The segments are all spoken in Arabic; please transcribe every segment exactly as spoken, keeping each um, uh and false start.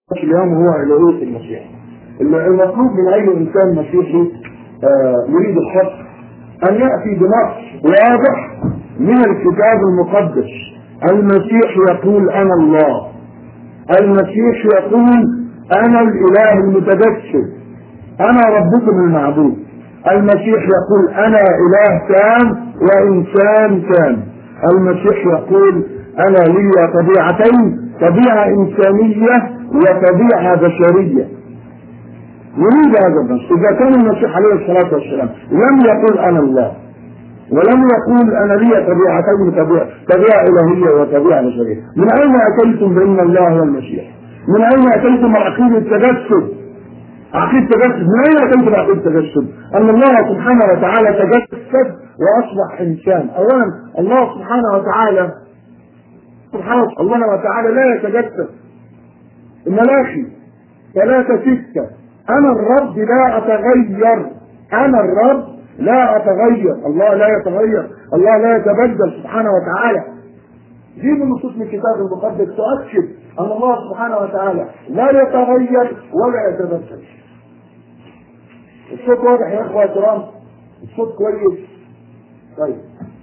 اليوم هو الوهية المسيح. المطلوب من أي إنسان مسيحي يريد الحق أن يأتي بنص واضح من الكتاب المقدس. المسيح يقول أنا الله، المسيح يقول أنا الإله المتجسد، أنا ربكم المعبود. المسيح يقول أنا إله تام وإنسان تام. المسيح يقول أنا لي طبيعتين، طبيعة إنسانية وطبيعة بشرية. يريد هذا النص. إذا كان المسيح عليه الصلاة والسلام لم يقول أنا الله ولم يقول أنا لي طبيعتين، طبيعة, طبيعة إلهية وطبيعة بشرية، من أين أتيتم بأن الله هو المسيح؟ من أين أتيتم عقيدة التجسد؟ عقيدة التجسد من أين أتيتم عقيدة التجسد؟ أن الله سبحانه وتعالى تجسد وأصبح إنسان. أولا الله سبحانه وتعالى سبحانه الله وتعالى لا يتجسد. الملاخي ثلاثة ستة أنا الرب لا أتغير، أنا الرب لا أتغير. الله لا يتغير، الله لا يتبدل سبحانه وتعالى. دي من نصوص من الكتاب المقدس تؤكد أن الله سبحانه وتعالى لا يتغير ولا يتبدل. الصوت واضح يا إخوة الكرام؟ الصوت كويس؟ طيب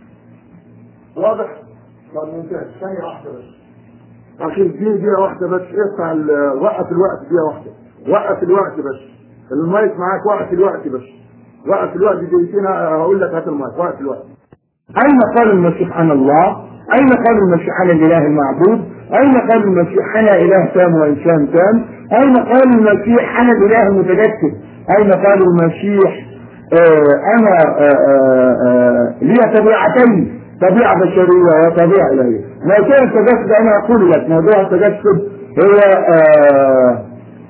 واضح؟ طب ممتاز. ثانية واحدة بس عشان دي دقيقة واحدة بس. اقطع وقف الوقت دقيقة واحدة، وقف الوقت بس. المايك معاك، وقف الوقت بس، وقف الوقت دقيقتين هقول لك هات المايك، وقف الوقت. أين قال المسيح أنا الله؟ أين قال المسيح أنا الإله المعبود؟ أين قال المسيح أنا إله تام وإنسان تام؟ أين قال المسيح أنا الإله المتجسد؟ أين قال المسيح آه أنا آه آه لي طبيعتين، طبيعة بشرية وطبيعة إلهية؟ موضوع التجسد أنا أقول لك موضوع التجسد هو آه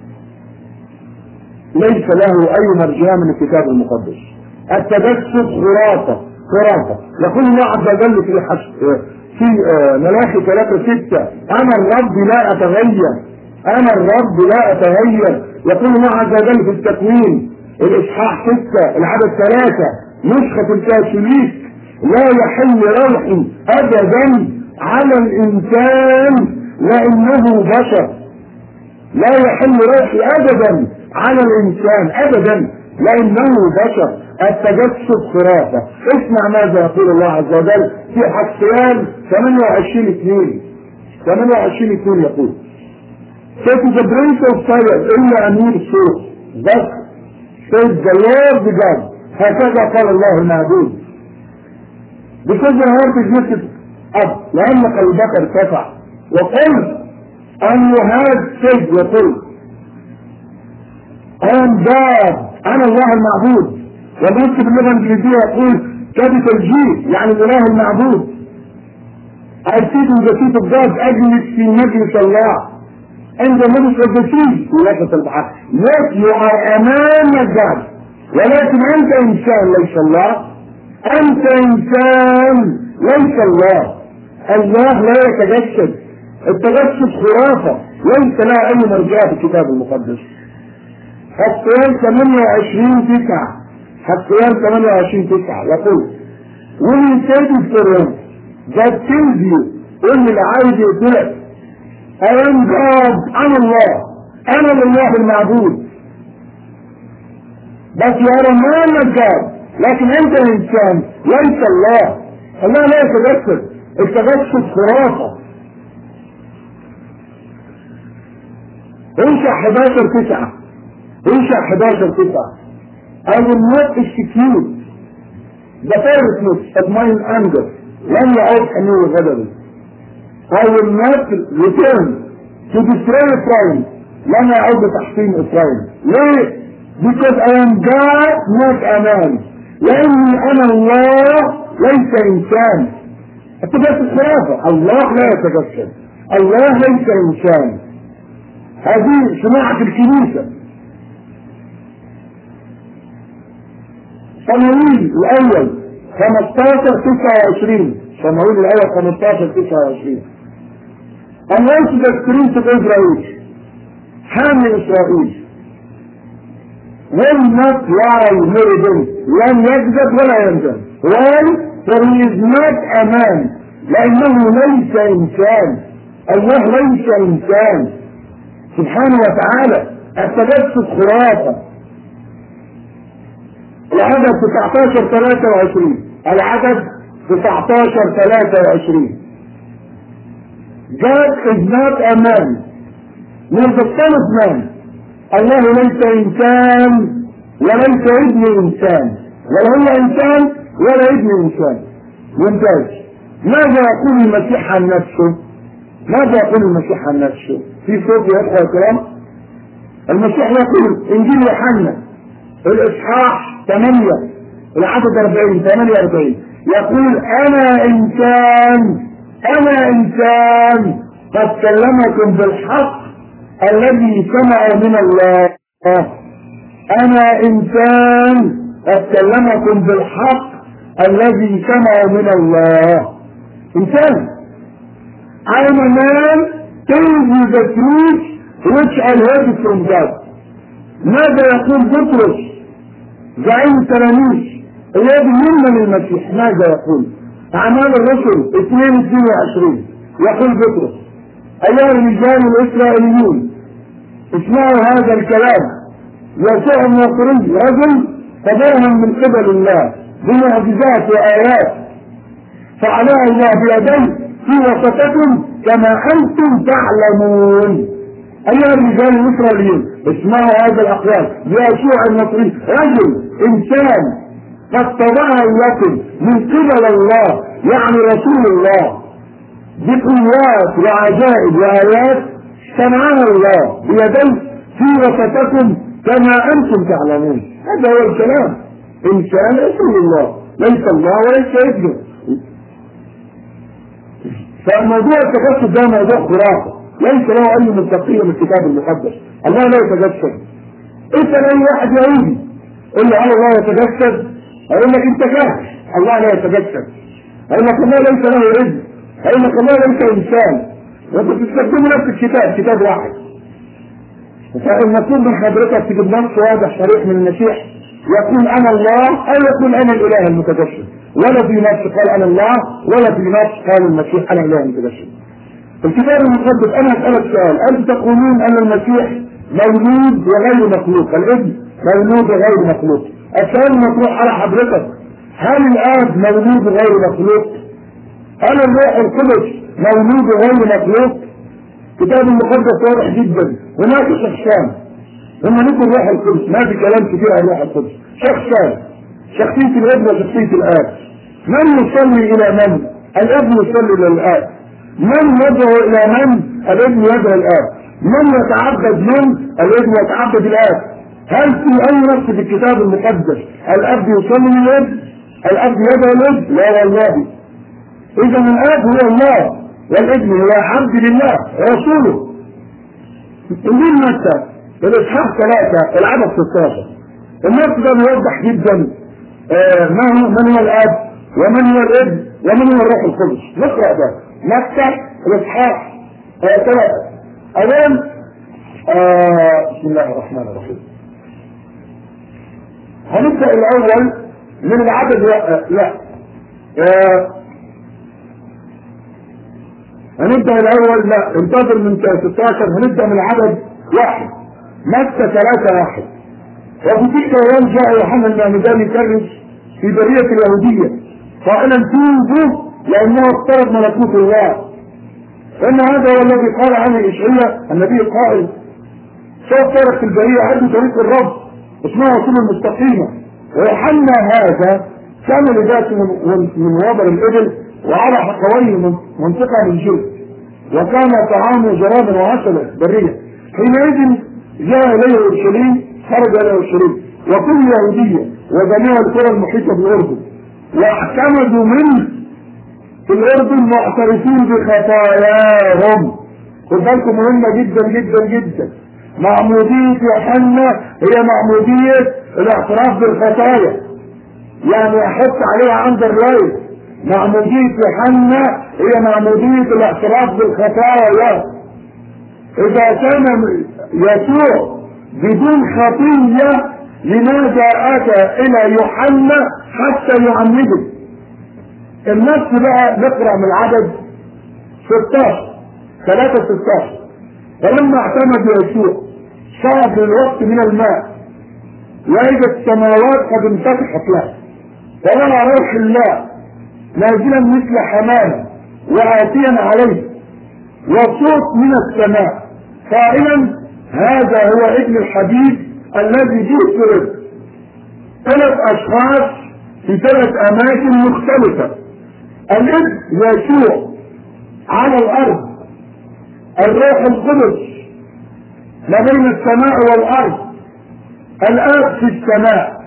ليس له أي مرجع من الكتاب المقدس. التجسد خرافة خرافة. يقول الله عز وجل في في ملاخي ثلاثة ستة أنا الرب لا أتغير، أنا الرب لا أتغير. يقول الله عز وجل في التكوين الإصحاح ستة العدد ثلاثة نسخة الكاثوليك لا يحل روحي أبدا على الإنسان لأنه بشر. لا يحل روحي أبدا على الإنسان أبدا لأنه بشر. التجسد خرافة. اسمع ماذا يقول الله عز وجل في حسيان ثمانية وعشرين اثنين ثمانية وعشرين اثنين يقول Say to the prince of fire إلا أمير الصوت Thus says the Lord God. هكذا قال الله المعبود. Because the heart is lifted up لأن قلبك ارتفع وقلت أن هذا said وقلت I am God أنا الله المعبود. والنص باللغة الإنجليزية يقول capital G يعني الإله المعبود. I sit in the seat of God أجلس في مجلس الله in the middle of the sea في وسط البحر. Yes you are أمام God ولكن أنت إنسان ليس الله. أنت إنسان ليس الله. الله لا يتجسد. التجسد خرافة ليس لها أي مرجع في الكتاب المقدس. حسيان ثمانية وعشرين تسعة حسيان ثمانية وعشرين تسعة يقول when you say this for him that kills you قل اللي عايز يقتلك I am God أنا الله أنا الله المعبود. بس يا رمان God لكن أنت إنسان ليس الله. الله لا يتجسد. التجسد خرافة. انشأ حداشر تسعة انشأ حداشر تسعة I will not execute the fierceness of mine anger لن يعود حمير غضبي. I will not return to destroy Israel لن يعود تحطيم إسرائيل. ليه؟ because I am God not a man. لأني أنا الله ليس إنسان. التجسد خرافة. الله لا يتجسد. الله ليس إنسان. هذه صناعة الكنيسة. صموئيل الأول خمستاشر تسعة وعشرين صموئيل الأول خمستاشر تسعة وعشرين الناس تذكرين في إسرائيل حامل إسرائيل will not lie مرضٍ لن يكذب ولا يندم. why? for he is not a man لأنه ليس إنسان. الله ليس إنسان. سبحانه وتعالى. التجسد خرافة. العدد تسعتاشر ثلاثة وعشرين، العدد تسعتاشر ثلاثة وعشرين. God is not a man nor the son of man. الله ليس إنسان وليس ابن إنسان، ولا هو إنسان ولا ابن إنسان. ممتاز. ماذا يقول المسيح عن نفسه؟ ماذا يقول المسيح عن نفسه؟ في صوت يا إخوة الكرام. المسيح يقول إنجيل يوحنا الإصحاح ثمانية العدد أربعين ثمانية وأربعين، يقول أنا إنسان أنا إنسان قد كلمكم بالحق الذي سمع من الله. أنا إنسان قد كلمكم بالحق الذي سمع من الله. إنسان. I am a man telling you the truth which I heard from God. ماذا يقول بطرس زعيم التلاميذ الذي يؤمن المسيح؟ ماذا يقول؟ أعمال الرسل اثنين اثنين وعشرين يقول بطرس أيها الرجال الإسرائيليون اسمعوا هذا الكلام، يسوع الناصري رجل تبرهن من قبل الله بمعجزات وآيات فعلها الله بيديه في وسطكم كما أنتم تعلمون. أيها الرجال الإسرائيليون اسمعوا هذا الأقوال، يسوع الناصري رجل إنسان قد تبرهن لكم من قبل الله، يعني رسول الله، بقوات وعجائب وآيات صنعها الله بيديه في وسطكم كما أنتم تعلمون. هذا هو الكلام. إنسان رسول الله، ليس الله وليس ابنه. فالموضوع التجسد ده موضوع خرافة ليس له أي مصداقية من الكتاب المقدس. الله لا يتجسد. أنت أي واحد يهودي قل له الله يتجسد أقول لك أنت كافر. الله لا يتجسد. أقول لك الله ليس له ابن. أقول لك الله ليس إنسان. وأنت بتستخدموا نفس الكتاب، كتاب واحد. فالمطلوب من حضرتك تجيب نص واضح صريح من المسيح يقول أنا الله أو يقول أنا الإله المتجسد. ولا في نص قال أنا الله ولا في نص قال المسيح أنا الإله المتجسد. الكتاب المقدس أنا أسألك سؤال، أنتم تقولون أن المسيح مولود وغير مخلوق، الابن مولود وغير مخلوق. السؤال المطروح على حضرتك، هل الآب مولود وغير مخلوق؟ هل الروح القدس مولود وغير مخلوق؟ الكتاب المقدس واضح جدا. هناك شخصان، هم نقول الروح القدس، ما في كلام كثير عن الروح القدس. شخصان، شخصية الابن وشخصية الآب. من يصلي إلى من؟ الابن يصلي إلى الآب. من يدعو إلى من؟ الابن يدعو الآب. من يتعبد من؟ الابن يتعبد الآب. هل في أي نص في الكتاب المقدس الأب يصلي للابن؟ الأب يدعو الابن؟ لا والله. إذا الآب هو الله والابن هو عبد لله رسوله. انجيل متى الإصحاح ثلاثة العدد ستاشر النص ده بيوضح جدا آه ما هو من هو الآب ومن هو الابن ومن هو الروح القدس. نقرأ ده متى الإصحاح ثلاثة. أولا آه بسم الله الرحمن الرحيم. هنبدأ الأول من العدد لا, لا. آه هنبدأ الأول لا انتظر من ستاشر. هنبدأ من العدد واحد. متى ثلاثة واحد. وفي تلك الأيام جاء يوحنا المعمدان يكرس في برية اليهودية قائلا توبوا لأنه اقترب ملكوت الله. فإن هذا هو الذي قال عنه إشعياء النبي القائل سوف ترك في البرية عنده طريق الرب اسمها سبل المستقيمة. ويوحنا هذا كان لذاته من وبر الإبل وعلى حقويه منطقة من جلد وكان طعامه جرابا وعسلا برية. حينئذ جاء إليه أورشليم، خرج إلى أورشليم وكل يهودية وجميع القرى المحيطة بالأردن واعتمدوا منه في الأردن معترفين بخطاياهم. خد بالكم مهمة جدا جدا جدا. معمودية يوحنا هي معمودية الاعتراف بالخطايا، يعني أحط عليها أندرلاين. معمودية يوحنا هي معمودية الاعتراف بالخطايا. إذا كان يسوع بدون خطية لماذا أتى إلى يوحنا حتى يعمده؟ النص بقى نقرأ من العدد ستاشر ثلاثة ستاشر. فلما اعتمد يسوع صعد الوقت من الماء وإذا السماوات قد انفتحت له، فرأى روح الله نازلا مثل حمامة وآتيا عليه، وصوت من السماء قائلا هذا هو ابن الحبيب الذي به سرر. ثلاث أشخاص في ثلاث أماكن مختلفة. الابن يسوع على الأرض، الروح القدس ما بين السماء والأرض، الآب في السماء.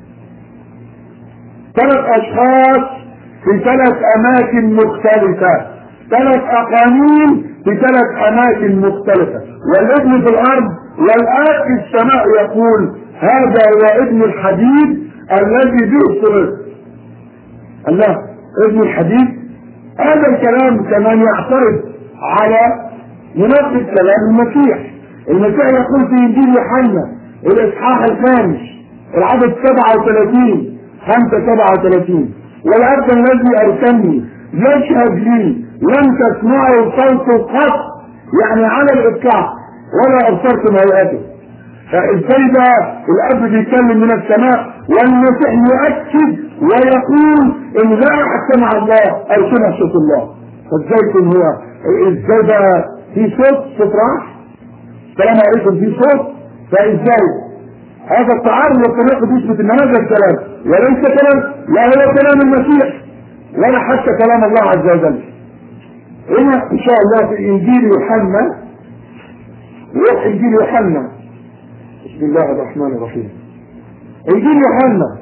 ثلاث أشخاص في ثلاث أماكن مختلفة، ثلاث أقانيم في ثلاث أماكن مختلفة، والابن في الأرض والآب في السماء يقول هذا هو ابن الحبيب الذي به سررت. الله ابن الحبيب. هذا الكلام كمان يعترض على مناسب كلام المسيح. المسيح يقول في إنجيل يوحنا الإصحاح الخامس العدد سبعة وثلاثين خمسة سبعة وثلاثين والأب الذي أرسلني يشهد لي لم تسمعوا صوته قط، يعني على الإطلاق، ولا أبصرتم هيئته. فإزاي بقى الأب بيتكلم من السماء والمسيح يؤكد ويقول إن لا أحد سمع الله أو سمع صوت الله؟ فإزاي يكون هو؟ إزاي بقى في صوت صوت راح؟ السلام عليكم في صوت؟ فإزاي؟ هذا التعارض والطريقة تثبت إن هذا الكلام وليس كلام، لا هو كلام المسيح ولا حتى كلام الله عز وجل. هنا إن شاء الله في إنجيل يوحنا، روح إنجيل يوحنا، بسم الله الرحمن الرحيم. إنجيل يوحنا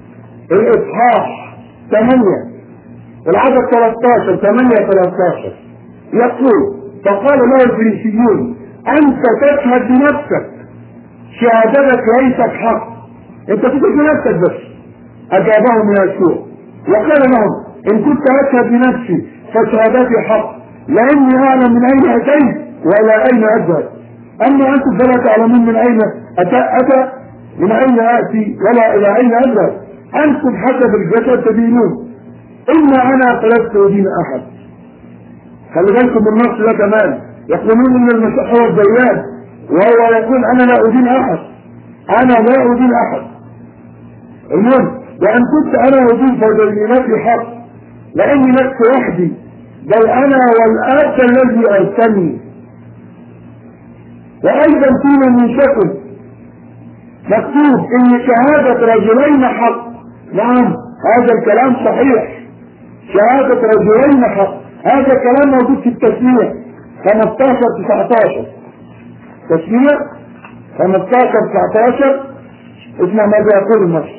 الإصحاح ثمانية العدد ثلاثة عشر ثمانية ثلاثة عشر يقول فقال له الفريسيون أنت تشهد بنفسك، شهادتك ليست حق، أنت تشهد بنفسك بس. أجابهم يسوع وقال لهم إن كنت أشهد بنفسي فشهادتي حق، لأني أعلم من أين أتيت وإلى أين أذهب، أما أنتم فلا تعلمون من أين أتى أتى من أين آتي ولا إلى أين أذهب. أنتم حسب الجسد تدينون، إما أنا فلست أدين أحد. خلي بالكم من النص ده كمان، يقولون إن المسيح هو الديان وهو يقول أنا لا أدين أحد، أنا لا أدين أحد. المهم وأن كنت أنا أدين فدينتي حق، لأني لست وحدي بل أنا والآب الذي أرسلني. وأيضا فيما من شكل مكتوب إن شهادة رجلين حق. نعم هذا الكلام صحيح، شهادة رجلين حق. هذا الكلام موجود في التسمية خمسة عشر تسعة عشر، تسمية خمسة عشر تسعة عشر. اسمع ماذا يقول النص،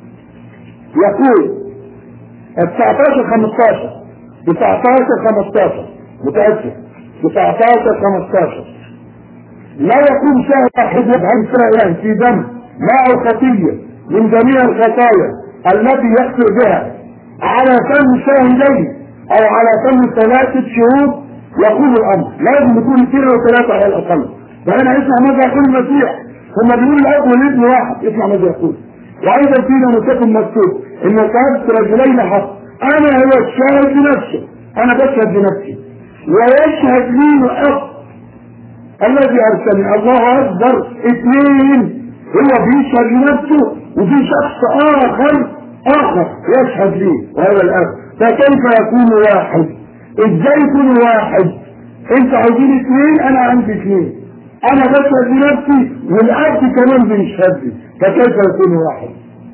يقول تسعة عشر خمسة عشر تسعة عشر خمسة عشر متأسف تسعة عشر خمسة عشر لا يكون شاهد واحد عن إسرائيل في دم ماء خطية من جميع الخطايا التي يخطئ بها على فم شاهدين أو على فم ثلاثة شهود يقول الأمر. لازم يكون اثنين وثلاثة على الأقل. فأنا اسمع ماذا يقول المسيح، هم بيقولوا الأب والابن واحد، اسمع ماذا يقول. وأيضا فينا نسكن مكتوب إن شهادة رجلين حق، أنا هو الشاهد بنفسه، أنا بشهد بنفسي ويشهد لي الأب الذي أرسلني. الله أكبر، اثنين، هو بيشهد لنفسه وفي شخص آخر آخر يشهد لي وهذا الأب. فكيف يكون واحد؟ إزاي يكون واحد؟ أنت عايزين اثنين، أنا عندي اثنين، أنا بشهد لنفسي والأب كمان بيشهد لي، فكيف يكون واحد؟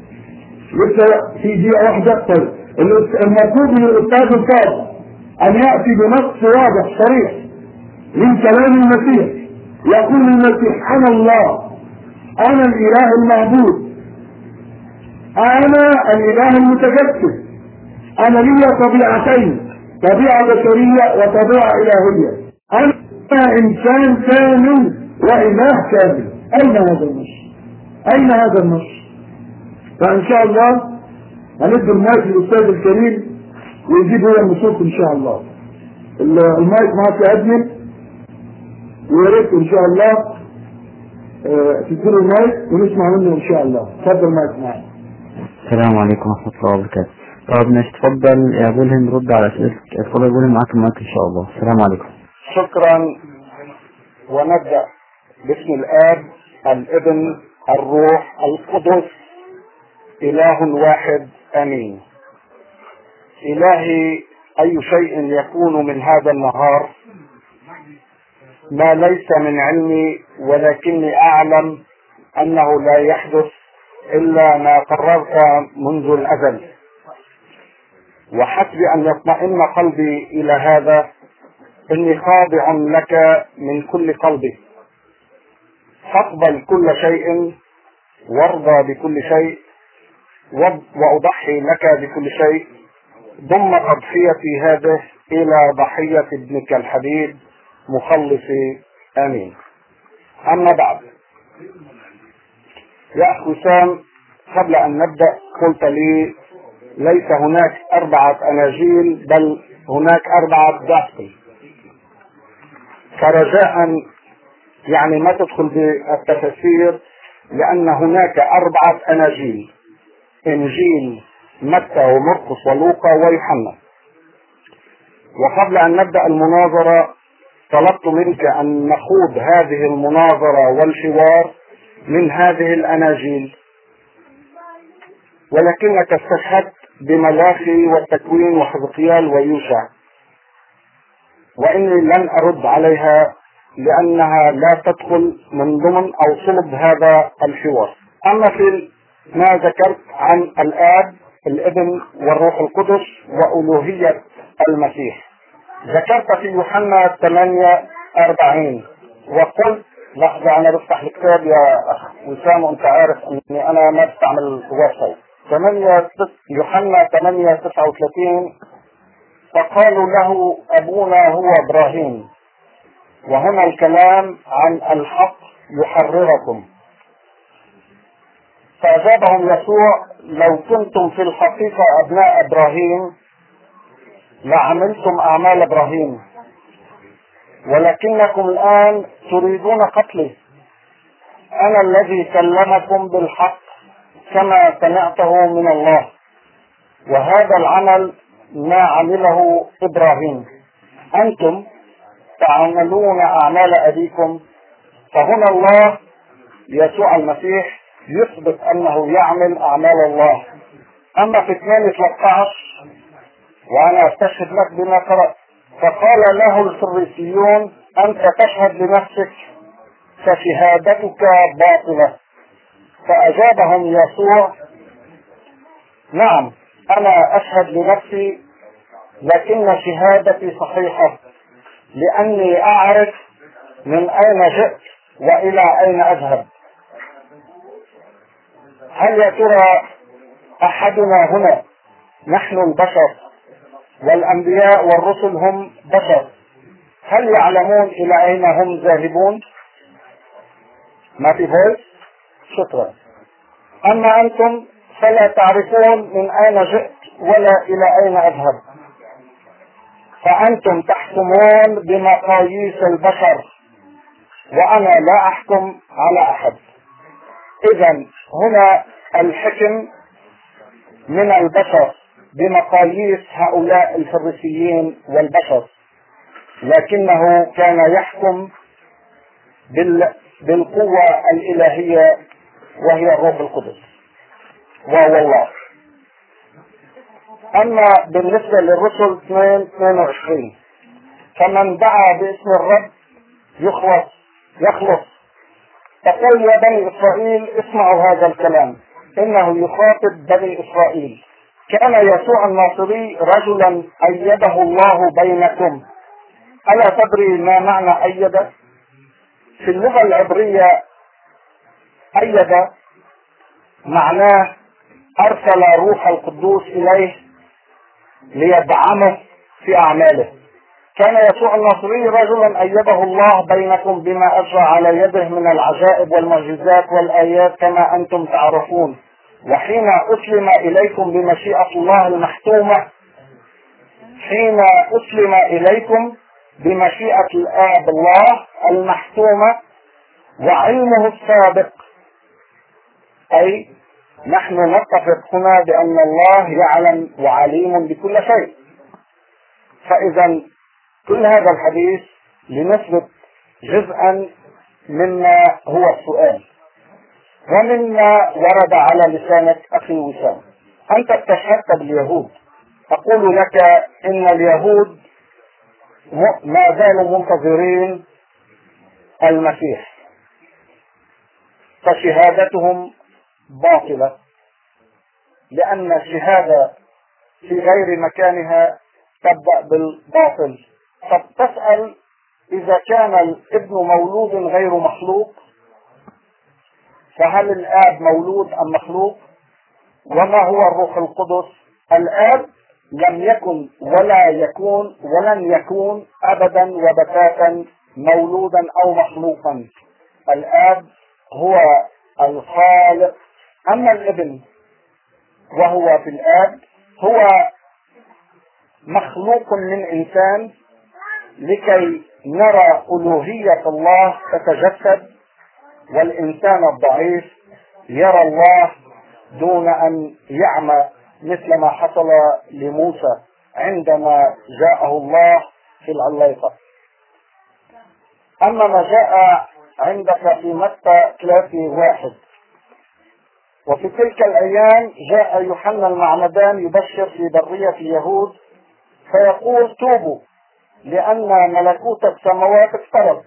لسه في دقيقة واحدة. طيب المطلوب من الأستاذ الفاضل أن يأتي بنص واضح صريح من كلام المسيح. يقول المسيح أنا الله، أنا الإله المعبود، أنا الإله المتجسد، أنا لي طبيعتين، طبيعة بشرية وطبيعة إلهية، أنا إنسان كامل وإله كامل. أين هذا النص؟ أين هذا النص؟ فإن شاء الله هندي المايك للأستاذ الكريم ويجيب هو النصوص إن شاء الله. المايك معك يا أدمن، ويا ريت إن شاء الله اه تديله المايك ونسمع منه إن شاء الله. تفضل المايك معك. السلام عليكم ورحمة الله وبركاته. طب نتفضل يا أبو الهند رد على أسئلتك. اتفضل يا أبو الهند، معاك المايك إن شاء الله. السلام عليكم. شكرا ونبدأ باسم الآب الابن الروح القدس إله واحد آمين. إلهي، أي شيء يكون من هذا النهار ما ليس من علمي، ولكني أعلم أنه لا يحدث إلا ما قررت منذ الأزل، وحسب أن يطمئن قلبي إلى هذا إني خاضع لك من كل قلبي. فاقبل كل شيء وارضى بكل شيء وأضحي لك بكل شيء. ضم تضحيتي هذه إلى ضحية ابنك الحبيب مخلصي آمين. أما بعد، يا أخ وسام، قبل أن نبدأ قلت لي ليس هناك أربعة أناجيل بل هناك أربعة جوسبل، فرجاء يعني ما تدخل بالتفسير، لأن هناك أربعة أناجيل: إنجيل متى ومرقس ولوقا ويوحنا. وقبل أن نبدأ المناظرة طلبت منك أن نخوض هذه المناظرة والحوار من هذه الأناجيل، ولكنك استشهدت بملاخي والتكوين وحزقيال ويوشع، وإني لن أرد عليها لأنها لا تدخل من ضمن أو صلب هذا الحوار. أما في ما ذكرت عن الآب الابن والروح القدس وألوهية المسيح، ذكرت في يوحنا ثمانية وأربعين وقلت، لحظة أنا بفتح الكتاب يا أخ وسام وأنت عارف أني أنا ما بستعمل الويب سايت. يوحنا ثمانية تسعة وثلاثين: فقالوا له أبونا هو إبراهيم. وهنا الكلام عن الحق يحرركم. فأجابهم يسوع: لو كنتم في الحقيقة أبناء إبراهيم لعملتم أعمال إبراهيم، ولكنكم الآن تريدون قتلي، أنا الذي كلمكم بالحق كما سمعته من الله، وهذا العمل ما عمله إبراهيم. أنتم تعملون أعمال أبيكم. فهنا الله يسوع المسيح يثبت أنه يعمل أعمال الله. أما في اثنين ثلاثة عشر، وأنا أستشهد لك بما قرأت: فقال له الفريسيون: أنت تشهد لنفسك فشهادتك باطلة. فأجابهم يسوع: نعم، أنا أشهد لنفسي، لكن شهادتي صحيحة، لأني أعرف من أين جئت وإلى أين أذهب. هل يا ترى أحدنا هنا، نحن البشر والأنبياء والرسل هم بشر، هل يعلمون إلى أين هم ذاهبون؟ ما في فويس؟ شكرا. أما أنتم فلا تعرفون من أين جئت ولا إلى أين أذهب، فأنتم تحكمون بمقاييس البشر وأنا لا أحكم على أحد. إذن هنا الحكم من البشر بمقاييس هؤلاء الفريسيين والبشر، لكنه كان يحكم بال... بالقوة الإلهية وهي الروح القدس وهو الله. أما بالنسبة للرسل اثنين اثنين وعشرين: فمن دعا باسم الرب يخلص يخلص فقل يا بني إسرائيل اسمعوا هذا الكلام، إنه يخاطب بني إسرائيل. كان يسوع الناصري رجلا أيده الله بينكم. ألا تدري ما معنى أيد؟ في اللغة العبرية أيد معناه أرسل روح القدوس إليه ليدعمه في أعماله. كان يسوع الناصري رجلا أيده الله بينكم بما أجرى على يده من العجائب والمعجزات والآيات كما أنتم تعرفون. وحين أسلم إليكم بمشيئة الله المحتومة حين أسلم إليكم بمشيئة الآب الله المحتومة وعلمه السابق، أي نحن نتفق هنا بأن الله يعلم وعليم بكل شيء. فإذا كل هذا الحديث لنثبت جزءا مما هو السؤال ومما ورد على لسانك أخي وسام. أنت استشهدت باليهود، أقول لك إن اليهود ما زالوا منتظرين المسيح، فشهادتهم باطلة، لأن الشهادة في غير مكانها تبدأ بالباطل. فتسأل إذا كان الابن مولود غير مخلوق فهل الآب مولود أم مخلوق؟ وما هو الروح القدس؟ الآب لم يكن ولا يكون ولن يكون أبدا وبتاتا مولودا أو مخلوقا. الآب هو الخالق، أما الابن وهو في الآب هو مخلوق من إنسان لكي نرى ألوهية الله تتجسد، والإنسان الضعيف يرى الله دون أن يعمى، مثل ما حصل لموسى عندما جاءه الله في العليقة. أما ما جاء عندك في متى ثلاثة واحد، وفي تلك الأيام جاء يوحنا المعمدان يبشر في برية اليهود فيقول توبوا لأن ملكوت السماوات اقترب.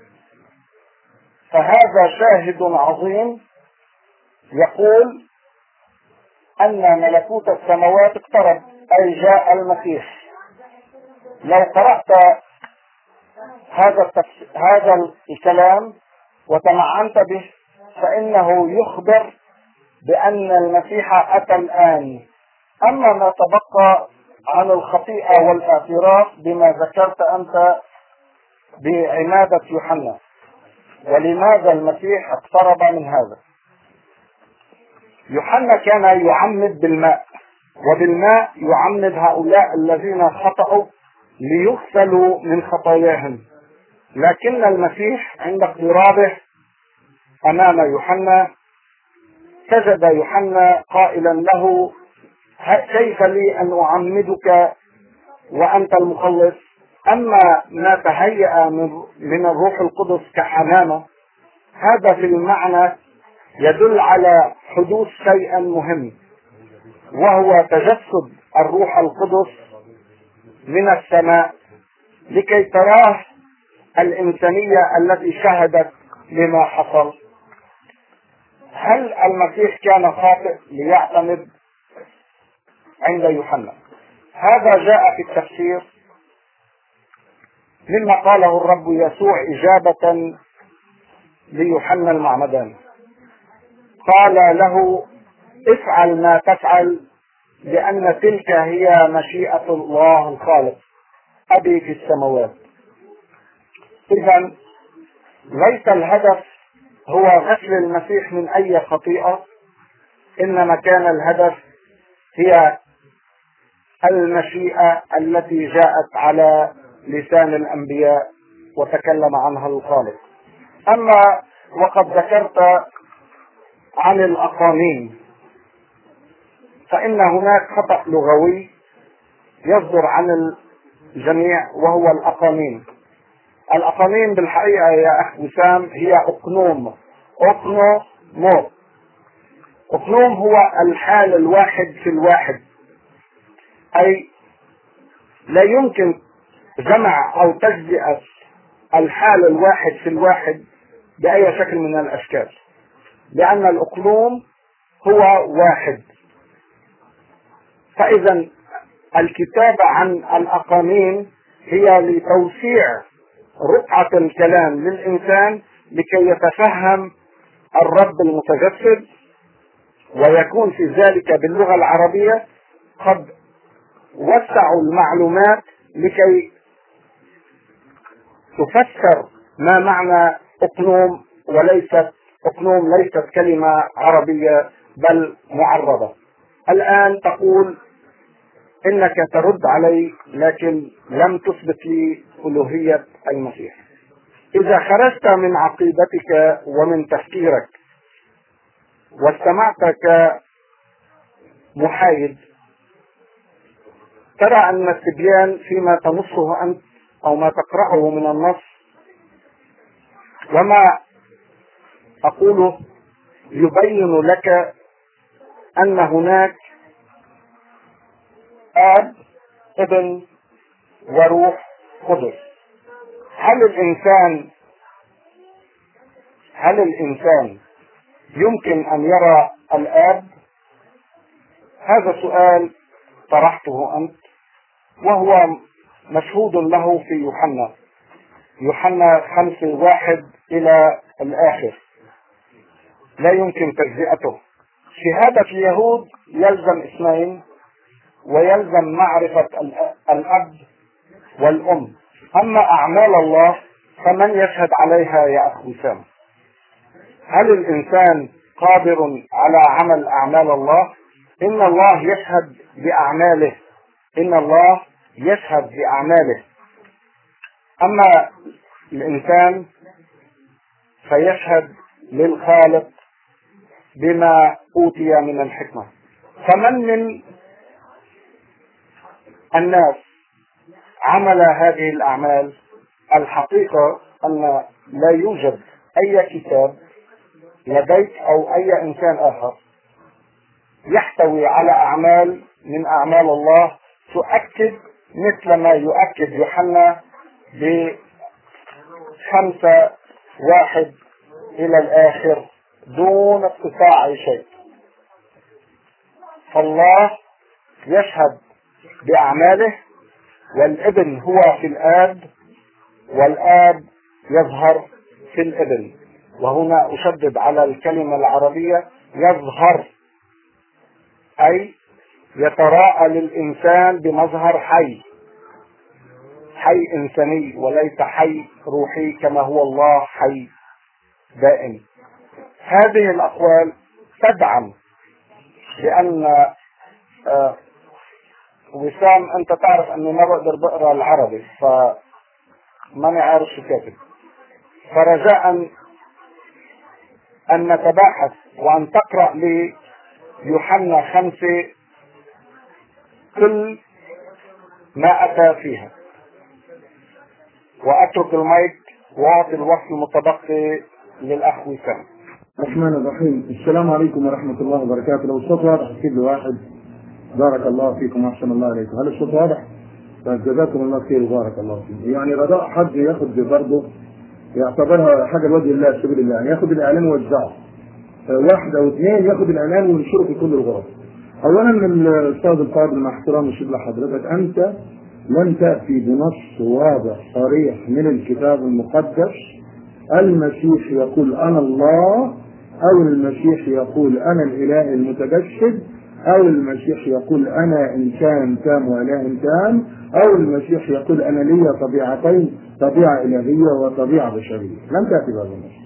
فهذا شاهد عظيم يقول أن ملكوت السماوات اقترب، أي جاء المسيح. لو قرأت هذا التفس... هذا الكلام وتمعنت به فإنه يخبر بأن المسيح أتى الآن. أما ما تبقى عن الخطيئة والاعتراف بما ذكرت أنت بعمادة يوحنا، ولماذا المسيح اقترب من هذا؟ يوحنا كان يعمد بالماء، وبالماء يعمد هؤلاء الذين خطأوا ليغسلوا من خطاياهم، لكن المسيح عند اقترابه أمام يوحنا سجد يوحنا قائلا له كيف لي أن أعمدك وأنت المخلص؟ أما ما تهيأ من الروح القدس كحمامة، هذا في المعنى يدل على حدوث شيء مهم، وهو تجسد الروح القدس من السماء لكي تراه الإنسانية التي شهدت لما حصل. هل المسيح كان خاطئ ليعتمد عند يوحنا؟ هذا جاء في التفسير مما قاله الرب يسوع إجابة ليوحنا المعمدان، قال له افعل ما تفعل لأن تلك هي مشيئة الله الخالق أبي في السماوات. إذا ليس الهدف هو غسل المسيح من أي خطيئة، إنما كان الهدف هي المشيئة التي جاءت على لسان الأنبياء وتكلم عنها الخالق. أما وقد ذكرت عن الأقانيم فإن هناك خطأ لغوي يصدر عن الجميع، وهو الأقانيم. الأقانيم بالحقيقة يا أخ وسام هي أقنوم، أقنو مو أقنوم هو الحال الواحد في الواحد، أي لا يمكن جمع أو تجزئة الحال الواحد في الواحد بأي شكل من الأشكال، لأن الأقنوم هو واحد. فإذا الكتابة عن الأقانيم هي لتوسيع رقعة الكلام للإنسان لكي يتفهم الرب المتجسد، ويكون في ذلك باللغة العربية قد وسعوا المعلومات لكي تفسر ما معنى أقنوم، وليست أقنوم ليست كلمة عربية بل معربة. الآن تقول إنك ترد علي لكن لم تثبت لي ألوهية المسيح. إذا خرجت من عقيدتك ومن تفكيرك واستمعت كمحايد ترى أن التبيان فيما تنصه أنت أو ما تقرأه من النص وما أقوله يبين لك أن هناك آب ابن وروح قدس. هل الإنسان هل الإنسان يمكن أن يرى الآب؟ هذا سؤال طرحته أنت، وهو مشهود له في يوحنا يوحنا خمسة واحد إلى الآخر، لا يمكن تجزئته. شهادة اليهود يلزم اثنين، ويلزم معرفة الأب والأم. أما أعمال الله فمن يشهد عليها يا أخ وسام؟ هل الإنسان قادر على عمل أعمال الله؟ إن الله يشهد بأعماله إن الله يشهد بأعماله أما الإنسان فيشهد للخالق بما أوتي من الحكمة. فمن من الناس عمل هذه الأعمال؟ الحقيقة أن لا يوجد أي كتاب لديك أو أي إنسان آخر يحتوي على أعمال من أعمال الله تؤكد مثل ما يؤكد يوحنا بخمسة واحد إلى الآخر دون اقتطاع شيء. فالله يشهد بأعماله، والابن هو في الآب، والآب يظهر في الابن. وهنا أشدد على الكلمة العربية يظهر، أي يتراءى للإنسان بمظهر حي حي إنساني، وليس حي روحي كما هو الله حي دائم. هذه الأقوال تدعم لأن آه وسام أنت تعرف أني ما بقدر بقرأ العربي، فماني عارف شو كاتب، فرجاء أن نتباحث وأن تقرأ لي يوحنا خمسة كل ما أتى فيها، وأترك المايك وأعطي الوقت المتبقي للأخ وسام. الرحمن الرحيم. السلام عليكم ورحمة الله وبركاته. لو الصوت واضح كل واحد بارك الله فيكم وأحسن الله عليكم. هل الصوت واضح؟ جزاكم الله خير وبارك الله فيكم. يعني رضاء حد ياخذ برضه يعتبرها حاجة لوجه الله سبيل الله، يعني ياخذ الإعلان ويوزعه واحد أو اثنين، ياخذ الإعلان وينشره في كل الغرف. أولا من الأستاذ الفاضل مع احترامي الشديد لحضرتك، أنت لم تأتي بنص واضح صريح من الكتاب المقدس المسيح يقول أنا الله، أو المسيح يقول أنا الإله المتجسد، أو المسيح يقول أنا إنسان تام وإله تام، أو المسيح يقول أنا لي طبيعتين، طبيعة إلهية وطبيعة بشرية. لم تأتي بهذا النص.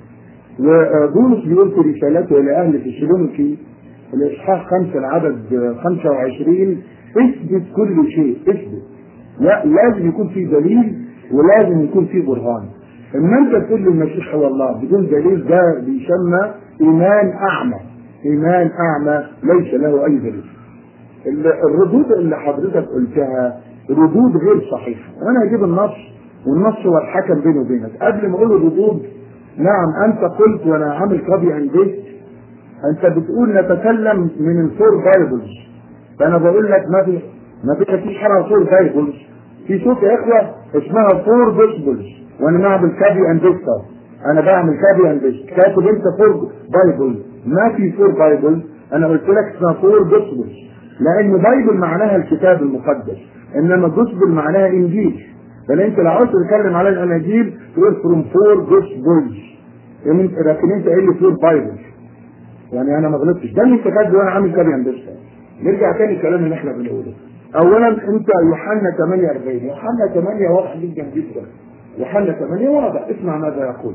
وبولس بيقول في رسالته إلى أهل تسالونيكي الإصحاح خمسة العدد خمسة وعشرين اثبت كل شيء، اثبت. لا لازم يكون في دليل ولازم يكون في برهان. اما انت تقول المسيح هو الله بدون دليل ده بيسمى ايمان اعمى، ايمان اعمى ليس له اي دليل. الردود اللي حضرتك قلتها ردود غير صحيحه، وانا هجيب النص والنص هو الحكم بيني وبينك. قبل ما اقول الردود، نعم انت قلت وانا عامل كوبي اند بيست، انت بتقول نتكلم من الفور بايبلز، فانا بقول لك ما في ما في فيش حاجه فور بايبلز، في صوت يا اخوه اسمها فور بيسبلز، وانا بعمل كابي اند بيست، انا بعمل كابي اند بيست، كاتب انت فور بايبل، ما في فور بايبل، انا قلت لك اسمها فور بيسبلز، لان بايبل معناها الكتاب المقدس، انما جوسبل معناها انجيل. فانت لو عاوز تتكلم على الاناجيل تقول فروم فور جوسبلز، لكن انت قايل لي فور بايبل، يعني انا ما غلطتش، ده اللي انت كاتبه وانا عامل كابي اند بيست. نرجع تاني الكلام اللي احنا بنقوله. اولا انت يوحنا ثمانية وأربعين، يوحنا ثمانية واضح جدا جدا، يوحنا ثمانية واضح. اسمع ماذا يقول.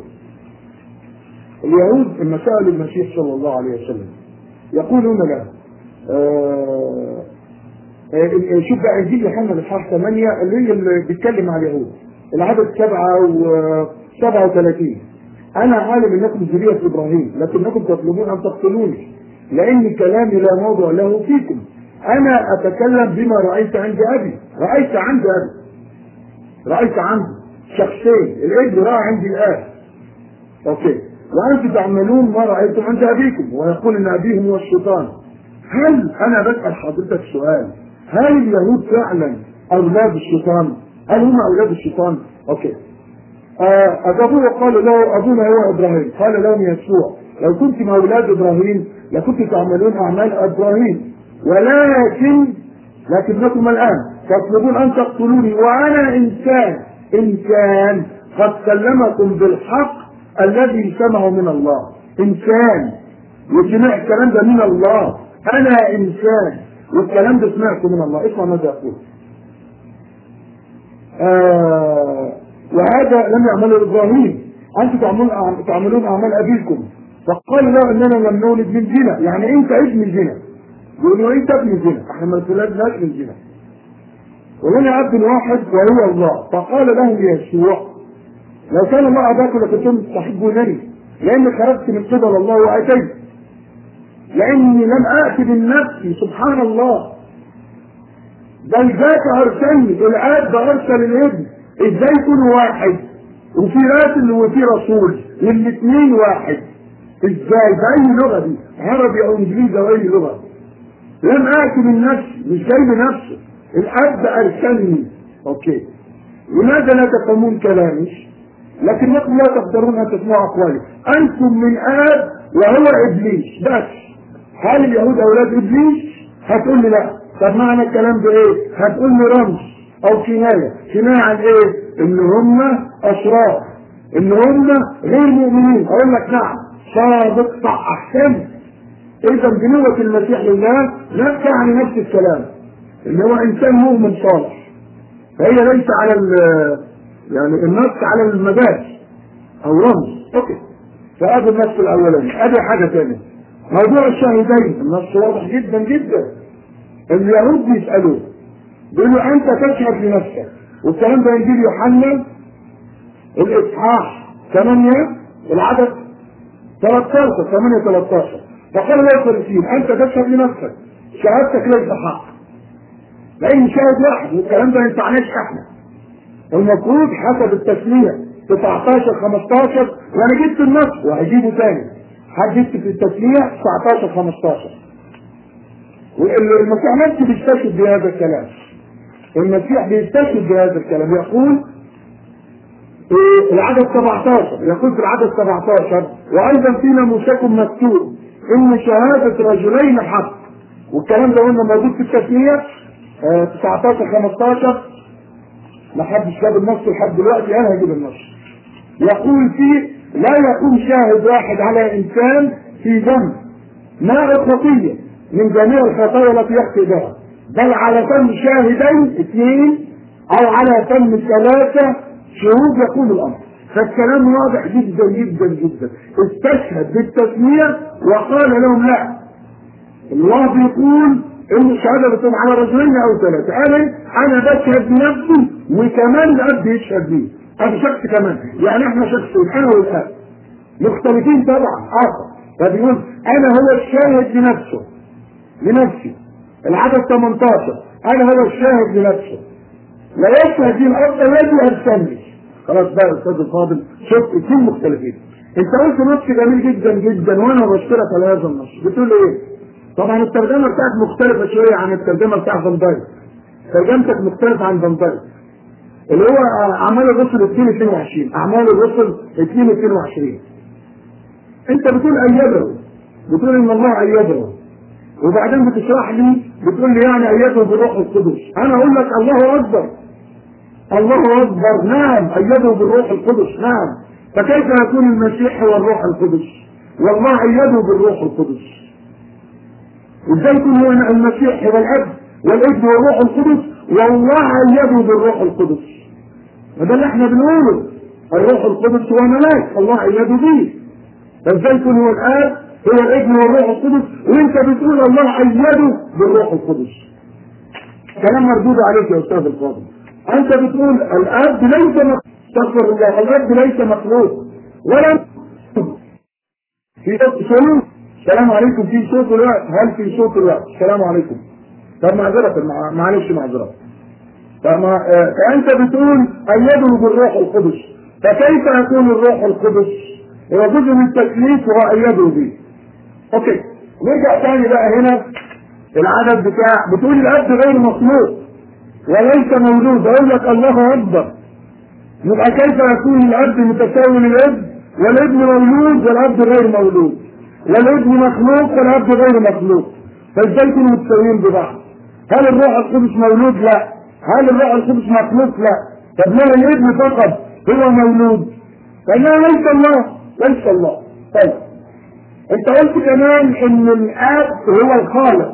اليهود لما سألوا المسيح صلى الله عليه وسلم يقولون له آه آه شوف بقى انجيل يوحنا الاصحاح ثمانية اللي هي اللي بيتكلم على اليهود، العدد سبعة وسبعة وثلاثين. انا عالم انكم ذرية ابراهيم لكنكم تطلبون ان تقتلوني لان كلامي لا موضع له فيكم، انا اتكلم بما رايت عند ابي. رايت عند ابي، رايت عنده شخصين، الابن راى عندي الاب، اوكي. وانتم تعملون ما رايتم عند ابيكم ويقول ان ابيهم هو الشيطان. هل انا بسال حضرتك سؤال، هل اليهود فعلا اولاد الشيطان؟ هل هم اولاد الشيطان؟ اوكي. آه اجابوه وقالوا له ابونا هو ابراهيم. قال لهم يسوع لو كنتم اولاد ابراهيم لكنتم تعملون اعمال ابراهيم، ولكن لكنكم الان تطلبون ان تقتلوني وانا انسان انسان قد كلمكم بالحق الذي سمعه من الله. انسان وسمع الكلام ده من الله، انا انسان والكلام ده سمعته من الله. اسمع ماذا يقول. آه وهذا لم يعمله ابراهيم، انتم تعملون تعملون اعمال ابيكم. فقال له اننا لم نولد من زنا، يعني انت ابن زنا. يقولوا انت ابن زنا، احنا ما اتولدناش من زنا. ولنا اب واحد وهو الله. فقال لهم يسوع لو كان الله اباكم لكنتم تحبونني، لاني خرجت من قبل الله واتيت، لاني لم اتي من نفسي. سبحان الله، بل ذاك ارسلني. الاب ده ارسل الابن. ازاي يكون واحد وفي راسل وفي رسول والاثنين واحد؟ ازاي؟ باي لغه دي؟ عربي او انجليزي او اي لغه؟ لم اتي من نفسي، مش جاي بنفسه، الاب ارسلني. اوكي. لماذا لا تفهمون كلامي؟ لكنكم لا تقدرون ان تسمعوا اقوالي. انتم من اب وهو ابليس. بس هل اليهود اولاد ابليس؟ هتقول لي لا. طب معنى الكلام ده ايه؟ هتقول لي رمز او كنايه. كنايه عن ايه؟ ان هم اشرار، ان هم غير مؤمنين. اقول لك نعم، صادق، صح، احسن. اذا بنوة المسيح لله لا تعني نفس الكلام، ان هو انسان مؤمن صالح. فهي ليس على يعني النص على المجاز او رمز. اوكي. فادي النص الاولاني. ادي حاجه ثانيه، موضوع الشاهدين. النص واضح جدا جدا. اليهود بيسالوه بيقولوا انت تشهد لنفسك، والكلام ده انجيل يوحنا الاصحاح ثمانية العدد ثلاثة عشر ثمانية ثلاثة عشر. فقال له الفريسيين انت تشهد لنفسك، شهادتك ليس حق، لان شاهد واحد والكلام ده ما ينفعناش احنا. المفروض حسب التسميه تسعة عشر خمسة عشر، وانا جبت النص وهجيبه ثاني. هجبت في التسميه تسعة عشر خمسة عشر. والمسيح نفسه بيستشهد بهذا الكلام. المسيح بيستشهد بهذا الكلام. يقول في العدد سبعة عشر، يقول في العدد سبعة عشر وايضا في ناموسكم مكتوب ان شهاده رجلين حق. والكلام ده قلنا موجود في التسميه تسعة عشر خمسة عشر. ما حدش جاب النص لحد دلوقتي، انا هجيب النص. يقول فيه لا يكون شاهد واحد على انسان في ذنب ما خطيه من جميع الخطايا التي يخطئ بها، بل على فم شاهدين اثنين او على فم ثلاثه شهود يقول الامر. فالكلام واضح جدا جدا جدا. استشهد بالتسميه وقال لهم لا، الله بيقول ان الشهاده بتكون على رجلين او ثلاثه. انا انا بشهد بنفسي وكمان الاب يشهد بي. انا شخص كمان، يعني احنا شخصين، انا والاب مختلفين طبعا اخر. فبيقول انا هو الشاهد بنفسه لنفسي. العدد ثمانية عشر انا هو الشاهد لنفسه لا يشهد لي الاب الذي ارسلني. خلاص بقى يا استاذ الفاضل، شوف اثنين مختلفين. انت قلت نص جميل جدا جدا وانا بشكرك على هذا النص. بتقول ايه؟ طبعا الترجمه بتاعتك مختلفه شويه عن الترجمه بتاع فان دايك. ترجمتك مختلفه عن فان دايك اللي هو اعمال الرسل اثنين اثنين وعشرين. اعمال الرسل اثنين اثنين وعشرين انت بتقول ايده، بتقول ان الله ايده، وبعدين بتشرح لي بتقول لي يعني ايده بالروح القدس. انا اقول لك الله اكبر، الله اكبر. نعم ايده بالروح القدس، نعم. فكيف يكون المسيح هو الروح القدس والله ايده بالروح القدس؟ ازاي يكون هو المسيح هو الاب والابن والروح القدس والله ايده بالروح القدس؟ وده اللي احنا بنقوله، الروح القدس هو ملاك الله ايده به. فازاي يكون هو الاب هو الابن والروح القدس وانت بتقول الله ايده بالروح القدس؟ كلام مردود عليك يا استاذ الفاضل. انت بتقول الاب ليس مخلوق، استغفر الله، الاب ليس مخلوق ولا في صوت. السلام عليكم، في صوت الوقت؟ هل في صوت الوقت؟ السلام عليكم. طب معذرة، معلش معذرة. فانت بتقول ايده بالروح القدس، فكيف يكون الروح القدس هو جزء من التكليف وأيده به. اوكي نرجع تاني بقى هنا العدد بتاع بتقول الاب غير مخلوق وليس مولود. اقول لك الله اكبر، يبقى كيف يكون الاب متساوي للابن والابن مولود والاب غير مولود، والابن مخلوق والاب غير مخلوق؟ فازاي يكونوا متساويين ببعض؟ هل الروح القدس مولود؟ لا. هل الروح القدس مخلوق؟ لا. طب ليه الابن فقط هو مولود؟ فانه ليس الله، ليس الله. طيب انت قلت كمان ان الاب هو الخالق،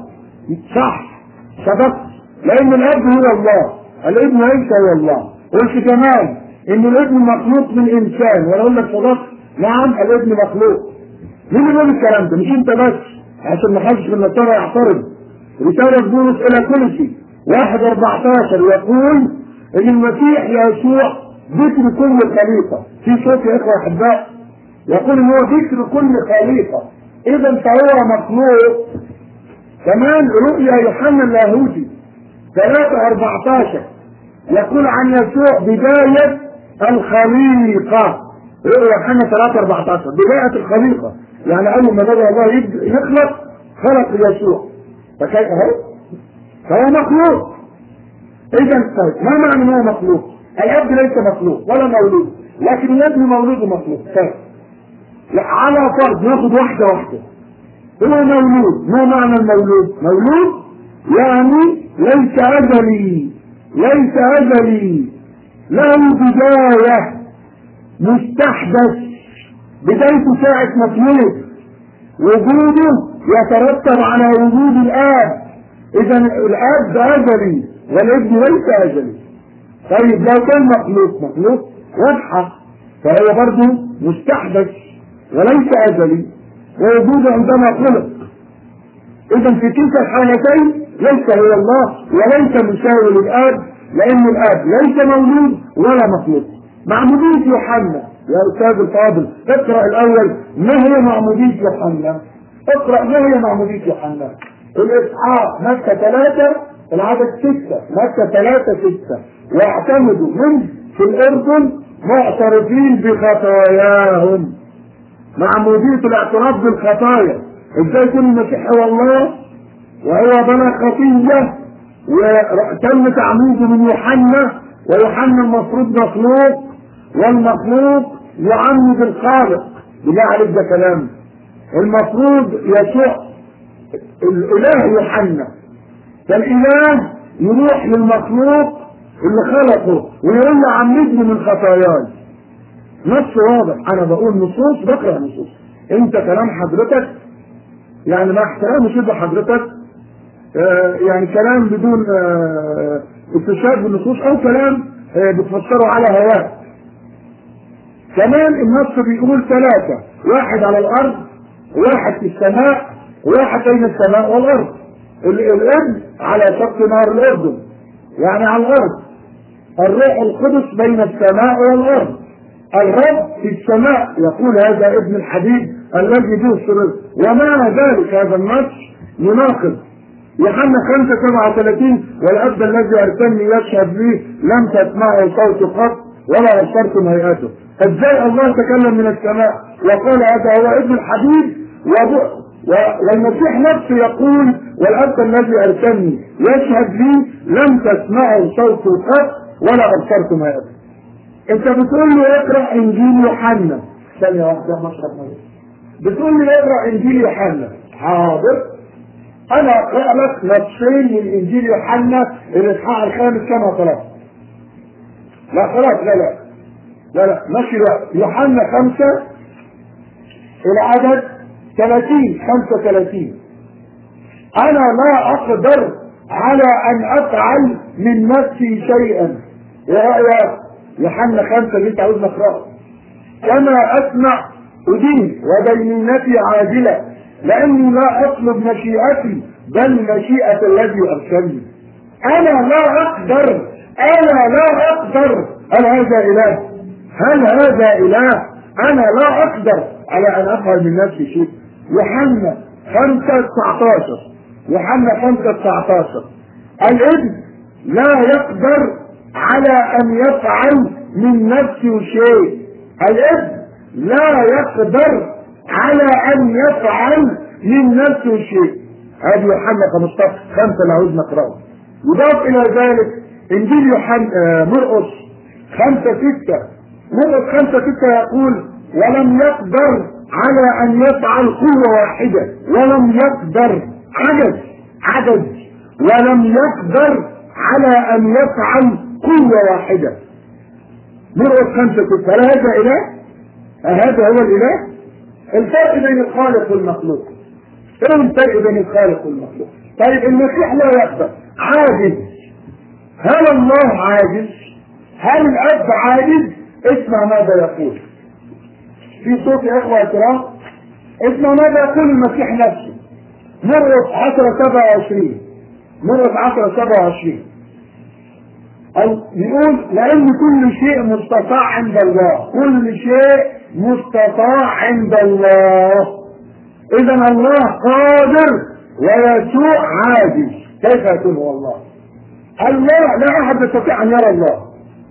صح، صدقت، لان الاب هو الله، الابن ليس هو الله. قلت كمان ان الابن مخلوق من انسان، وانا اقول لك صدقت، نعم الابن مخلوق. مين اللي بيقول الكلام ده؟ مش انت بس، عشان ما حدش من النصارى يعترض. رسالة بولس الى كولوسي واحد أربعتاشر يقول ان المسيح يسوع ذكر كل خليقة. في صوت يا اخوة احباء يقول ان هو ذكر كل خليقة، اذا فهو مخلوق. كمان رؤيا يوحنا اللاهوتي ثلاثة أربعتاشر يقول عن يسوع بداية الخليقة. رؤيا يوحنا ثلاثة أربعتاشر بداية الخليقة، يعني اول ما بدأ الله يخلق خلق يسوع، فكيف اهو فهو مخلوق. اذا طيب ما معنى انه مخلوق؟ الاب ليس مخلوق ولا مولود، لكن الابن مولود ومخلوق. طيب على فرض ناخد واحدة واحدة. هو مولود، ما معنى المولود؟ مولود يعني ليس أزلي، ليس أزلي، له بداية، مستحدث، بدايته ساعة ما اتولد، وجوده يترتب على وجود الآب. إذا الآب ده أزلي والابن ليس أزلي. طيب لو كان مخلوق، مخلوق واضحة، فهو برضه مستحدث وليس أزلي، ووجوده عندما خلق. إذا في تلك الحالتين ليس هو الله وليس مساوي للآب، لأن الآب ليس مولود ولا مخلوق. معمودية يوحنا يا أستاذ الفاضل، اقرأ الأول ما هي معمودية يوحنا؟ اقرأ ما هي معمودية يوحنا؟ الإسحاق مكة ثلاثة العدد ستة، مكة ثلاثة ستة، واعتمدوا من في الأردن معترفين بخطاياهم. معمودية الاعتراف بالخطايا. ازاي يكون المسيح هو الله وهو بلا خطية وتم تعميده من يوحنا، ويوحنا المفروض مخلوق والمخلوق يعمد الخالق. بالله عليك ده كلام. المفروض يسوع الاله يوحنا، فالاله يروح للمخلوق اللي خلقه ويقول له عمدني من خطاياي. نص واضح. انا بقول نصوص بقرا نصوص، انت كلام حضرتك يعني مع احترامي كده حضرتك آه يعني كلام بدون آه استشهاد بالنصوص او كلام آه بتفسره على هواك. كمان النص بيقول ثلاثة، واحد على الارض، واحد في السماء، واحد بين السماء والارض. الابن على شق نار الاردن يعني على الارض، الروح القدس بين السماء والارض، الرب في السماء يقول هذا ابن الحبيب الذي به السرور. وما ذلك هذا النص يناقض يوحنا خمسة سبعة وثلاثين والاب الذي ارسلني يشهد لي لم تسمعوا صوته قط ولا ابصرتم هيئته. ازاي الله تكلم من السماء وقال هذا هو ابن الحبيب، والمسيح نفسه يقول والاب الذي ارسلني يشهد لي لم تسمعوا صوته قط ولا ابصرتم هيئته. انت بتقول لي اقرا انجيل يوحنا، ثانيه واحده مشرب ميه، بتقول لي اقرا انجيل يوحنا، حاضر انا اقرا لك نصين من انجيل يوحنا الاصحاح الخامس كما طلبت. لا خلاص لا لا لا لا ماشي بقى. يوحنا خمسة العدد ثلاثين خمسة وثلاثين، انا لا اقدر على ان افعل من نفسي شيئا. ايه رايك؟ يوحنا خمسة اللي انت عاوز نقراه. كما اسمع ادين ودينونتي عاجله، لاني لا اطلب مشيئتي بل مشيئة الذي ارسلني. انا لا اقدر، انا لا اقدر. هل هذا اله؟ هل هذا اله؟ انا لا اقدر على ان افعل من نفسي شيء. يوحنا خمسة تسعتاشر، يوحنا خمسة تسعتاشر، الابن لا يقدر على ان يفعل من نفسه شيء. الابن لا يقدر على أن يفعل من نفسه شيء. هذه يوحنا خمسة عشر خمسة اللي عاوز نقرأه. يضاف إلى ذلك إنجيل يوحنا مرقس خمسة ستة. مرقس خمسة ستة يقول ولم يقدر على أن يفعل قوة واحدة، ولم يقدر عجز عجز ولم يقدر على أن يفعل قوة واحدة. مرقس خمسة ستة. هل هذا إله؟ هذا هو الإله؟ الفرق بين الخالق والمخلوق. ايه الفرق بين الخالق والمخلوق؟ طيب المسيح لا يقدر، عاجز. هل الله عاجز؟ هل الأب عاجز؟ اسمع ماذا يقول في صوت يا اخوة الكرام. اسمع ماذا يقول المسيح نفسه. مرقس عشرة سبعة وعشرين. مرقس عشرة سبعة وعشرين بيقول لأن كل شيء مستطاع عند الله. كل شيء مستطاع عند الله. إذا الله قادر ويسوع عاجز. كيف يكون هو الله؟ الله لا أحد يستطيع أن يرى الله.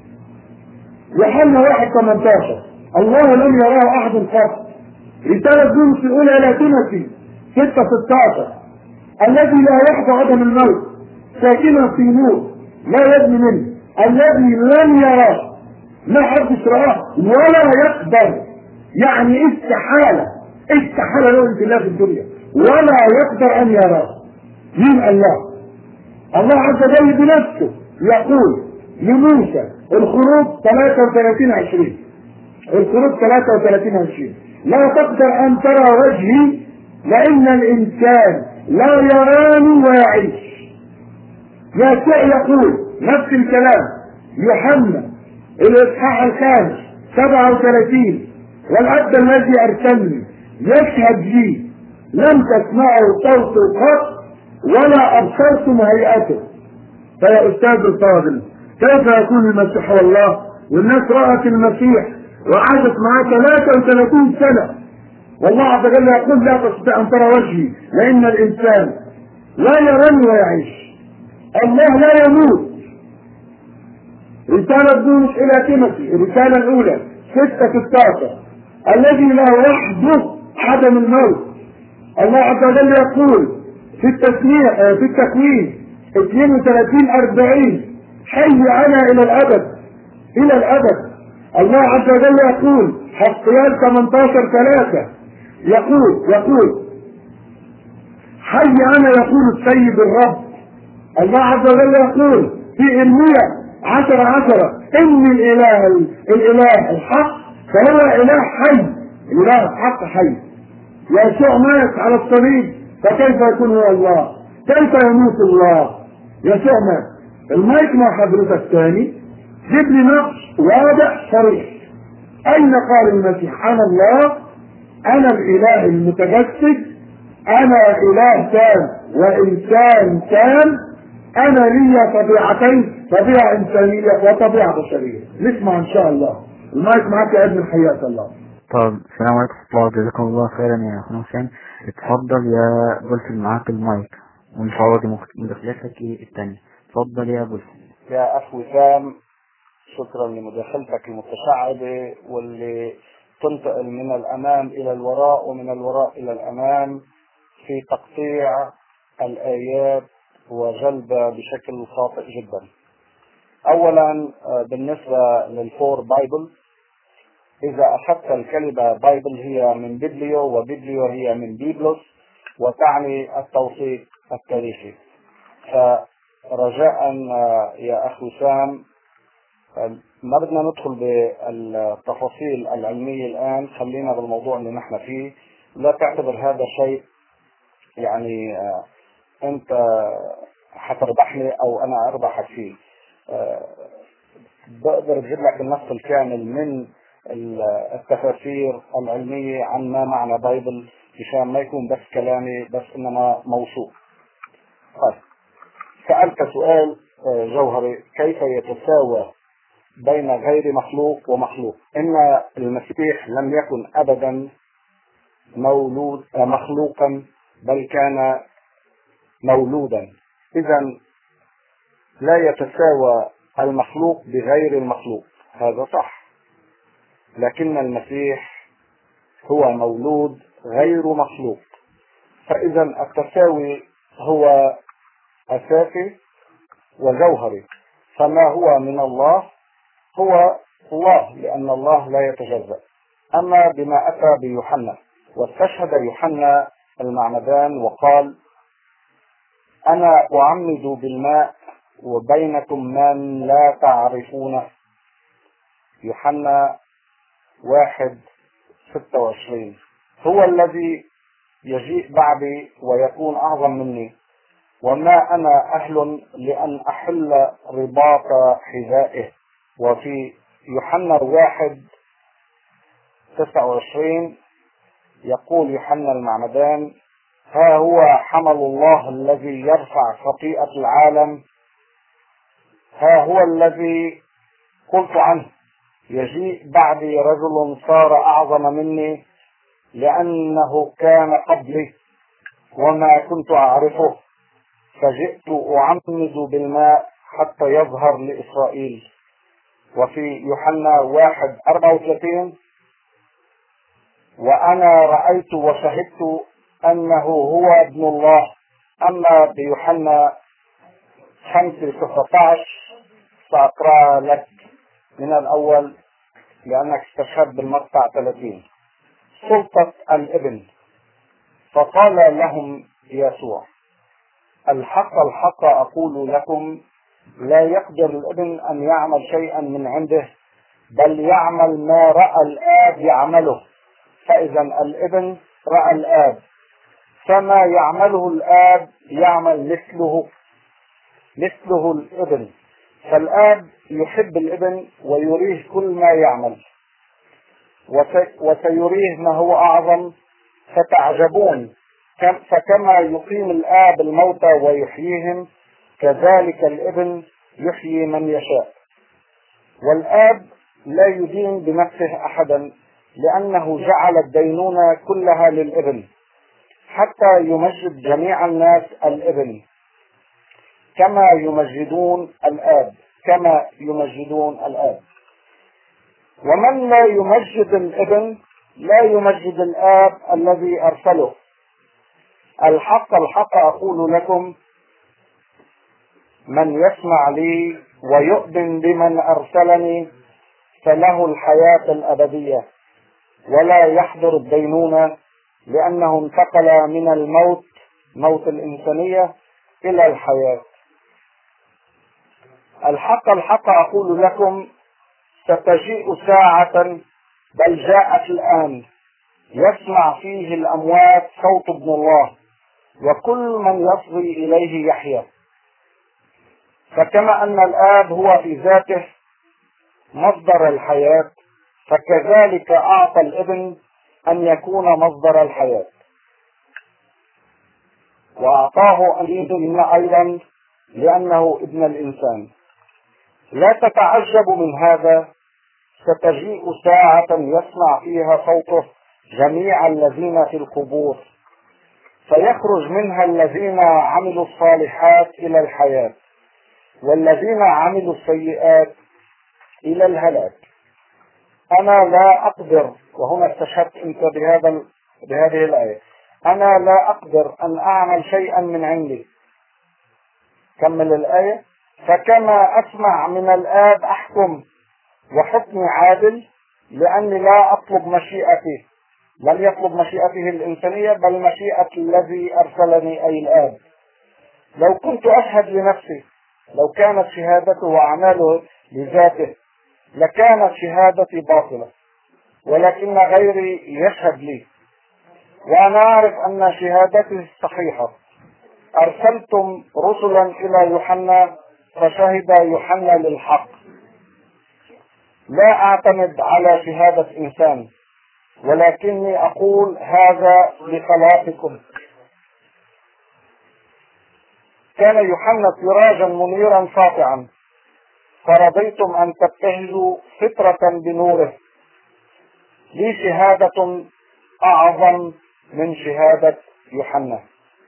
يوحنا واحد ثمانية عشر الله لم يراه أحد قط. رسالة بولس الأولى إلى تيموثي ستة ستة عشر الذي لا يحظى عدم الموت ساكنا في نور لا يبني منه، الذي لم يراه ما حدش راه ولا يقدر، يعني استحالة استحالة له انتلاف الدنيا ولا يقدر أن يراه. مين الله؟ الله عز وجل بنفسه يقول لموسى الخروج ثلاثة وثلاثين عشرين الخروج ثلاثة وثلاثين عشرين لا تقدر أن ترى وجهي لأن الإنسان لا يراني ويعيش. يسوع يقول نفس الكلام. يوحنا الإصحاح الخامس سبعة وثلاثين والأب الذي أرسلني يشهد لي لم تسمعوا صوته قط ولا أبصرتم هيئته. فيا أستاذ الفاضل كيف يكون المسيح هو الله والناس رأت المسيح وعاشت معاه ثلاثة وثلاثين سنة والله عز وجل يقول لا تستطيع أن ترى وجهي لأن الإنسان لا يراني ويعيش. الله لا يموت. رسالة بولس إلى تيموثي الرسالة الأولى ستة ستاشر الذي لا وحده عدم الموت. الله عز وجل يقول في التسمية في التكوين اثنين وثلاثين أربعين حي أنا إلى الأبد إلى الأبد. الله عز وجل يقول حزقيال ثمانية عشر ثلاثة يقول يقول حي أنا يقول السيد الرب. الله عز وجل يقول في إرميا عشرة عشرة إن الإله الإله الحق فهو إله حي. الإله الحق حي. يسوع مات على الصليب فكيف يكون هو الله؟ كيف يموت الله؟ يسوع مات. المايك مع حضرتك ثاني جيب لي نص واضح صريح. أين قال المسيح أنا الله؟ أنا الإله المتجسد، أنا إله تام وإنسان تام، أنا لي طبيعتين طبيعة إنسانية وطبيعة بشرية. نسمع إن شاء الله. المايك معك يا ابن حياة الله. طب السلام عليكم ورحمة الله جزاكم الله خيرا يا أخونا حسين. اتفضل يا بولس معاك المايك والفواضي مداخلتك الثانية. اتفضل يا بولس. يا أخ وسام شكرا لمداخلتك المتشعبة واللي تنتقل من الأمام إلى الوراء ومن الوراء إلى الأمام في تقطيع الآيات وجلبها بشكل خاطئ جدا. أولا بالنسبة للفور بايبل، إذا أخذت الكلمة بايبل هي من بيبليو وبيبليو هي من بيبلوس وتعني التوثيق التاريخي. فرجاء يا أخ وسام ما بدنا ندخل بالتفاصيل العلمية الآن، خلينا بالموضوع اللي نحن فيه. لا تعتبر هذا شيء يعني أنت حتربحني أو أنا أربحك فيه. بقدر أجيب لك النص الكامل من التفاسير العلمية عن ما معنى بايبل مشان ما يكون بس كلامي بس إنما موثوق. طيب سألت سؤال جوهري، كيف يتساوى بين غير مخلوق ومخلوق؟ إن المسيح لم يكن أبدا مولود مخلوقا بل كان مولودا. إذا لا يتساوى المخلوق بغير المخلوق، هذا صح، لكن المسيح هو مولود غير مخلوق. فإذا التساوي هو أساسي وجوهري، فما هو من الله هو الله، لأن الله لا يتجزأ. أما بما أتى بيوحنا، واستشهد يوحنا المعمدان وقال: أنا أعمد بالماء وبينكم من لا تعرفونه. يوحنا واحد ستة وعشرين. هو الذي يجيء بعدي ويكون أعظم مني، وما أنا أهل لأن أحل رباط حذائه. وفي يوحنا واحد تسعة وعشرين يقول يوحنا المعمدان: ها هو حمل الله الذي يرفع خطيئة العالم، ها هو الذي قلت عنه: يجيء بعدي رجل صار أعظم مني لأنه كان قبلي وما كنت أعرفه، فجئت أعمد بالماء حتى يظهر لإسرائيل. وفي يوحنا واحد أربعة وثلاثين: وأنا رأيت وشهدت أنه هو ابن الله. أما بيوحنا خمسة ستة عشر سأقرأ لك من الأول لأنك استشهد بالمقطع ثلاثين. سلطة الابن. فقال لهم يسوع: الحق الحق أقول لكم، لا يقدر الابن أن يعمل شيئا من عنده، بل يعمل ما رأى الآب يعمله، فإذا الابن رأى الآب، فما يعمله الآب يعمل مثله مثله الابن. فالآب يحب الابن ويريه كل ما يعمل، وسيريه ما هو أعظم، فتعجبون. فكما يقيم الآب الموتى ويحييهم، كذلك الابن يحيي من يشاء. والآب لا يدين بنفسه أحدا، لأنه جعل الدينونة كلها للابن، حتى يمجد جميع الناس الابن كما يمجدون الآب كما يمجدون الآب. ومن لا يمجد الابن لا يمجد الآب الذي أرسله. الحق الحق أقول لكم، من يسمع لي ويؤمن بمن أرسلني فله الحياة الأبدية، ولا يحضر الدينونة، لأنه انتقل من الموت موت الإنسانية إلى الحياة. الحق الحق أقول لكم، ستجيء ساعة، بل جاءت الآن، يسمع فيه الأموات صوت ابن الله، وكل من يصغي إليه يحيا. فكما أن الآب هو في ذاته مصدر الحياة، فكذلك أعطى الابن أن يكون مصدر الحياة، وأعطاه أن يدين أيضا لأنه ابن الإنسان. لا تتعجبوا من هذا، ستجيء ساعة يسمع فيها صوته جميع الذين في القبور، فيخرج منها الذين عملوا الصالحات إلى الحياة، والذين عملوا السيئات إلى الهلاك. أنا لا أقدر، وهنا استشهدت أنت بهذا بهذه الآية، أنا لا أقدر أن أعمل شيئا من عندي. كمل الآية: فكما أسمع من الآب أحكم، وحكمي عادل، لأني لا أطلب مشيئتي، لم يطلب مشيئته الإنسانية، بل مشيئة الذي أرسلني أي الآب. لو كنت أشهد لنفسي، لو كانت شهادته وأعماله لذاته، لكانت شهادتي باطلة، ولكن غيري يشهد لي، وأنا أعرف أن شهادتي صحيحة. أرسلتم رسلا إلى يوحنا، فشهد يوحنا للحق. لا أعتمد على شهادة إنسان، ولكني أقول هذا لخلاصكم. كان يوحنا سراجا منيرا ساطعا، فرضيتم أن تبتهجوا فترة بنوره. لي شهادة أعظم من شهادة يوحنا،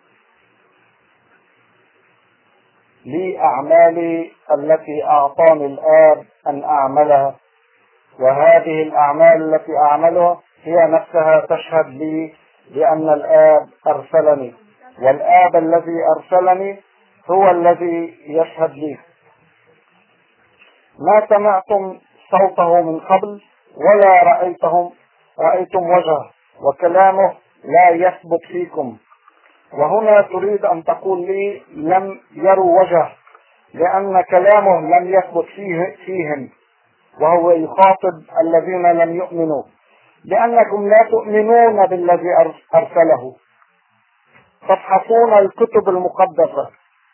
لي أعمالي التي أعطاني الآب أن أعملها، وهذه الأعمال التي أعملها هي نفسها تشهد لي بأن الآب أرسلني، والآب الذي أرسلني هو الذي يشهد لي. ما سمعتم صوته من قبل ولا رأيتهم رأيتم وجهه، وكلامه لا يثبت فيكم. وهنا تريد أن تقول لي لم يروا وجهه، لأن كلامه لم يثبت فيه فيهم، وهو يخاطب الذين لم يؤمنوا، لأنكم لا تؤمنون بالذي أرسله، تفحصون الكتب المقدسة،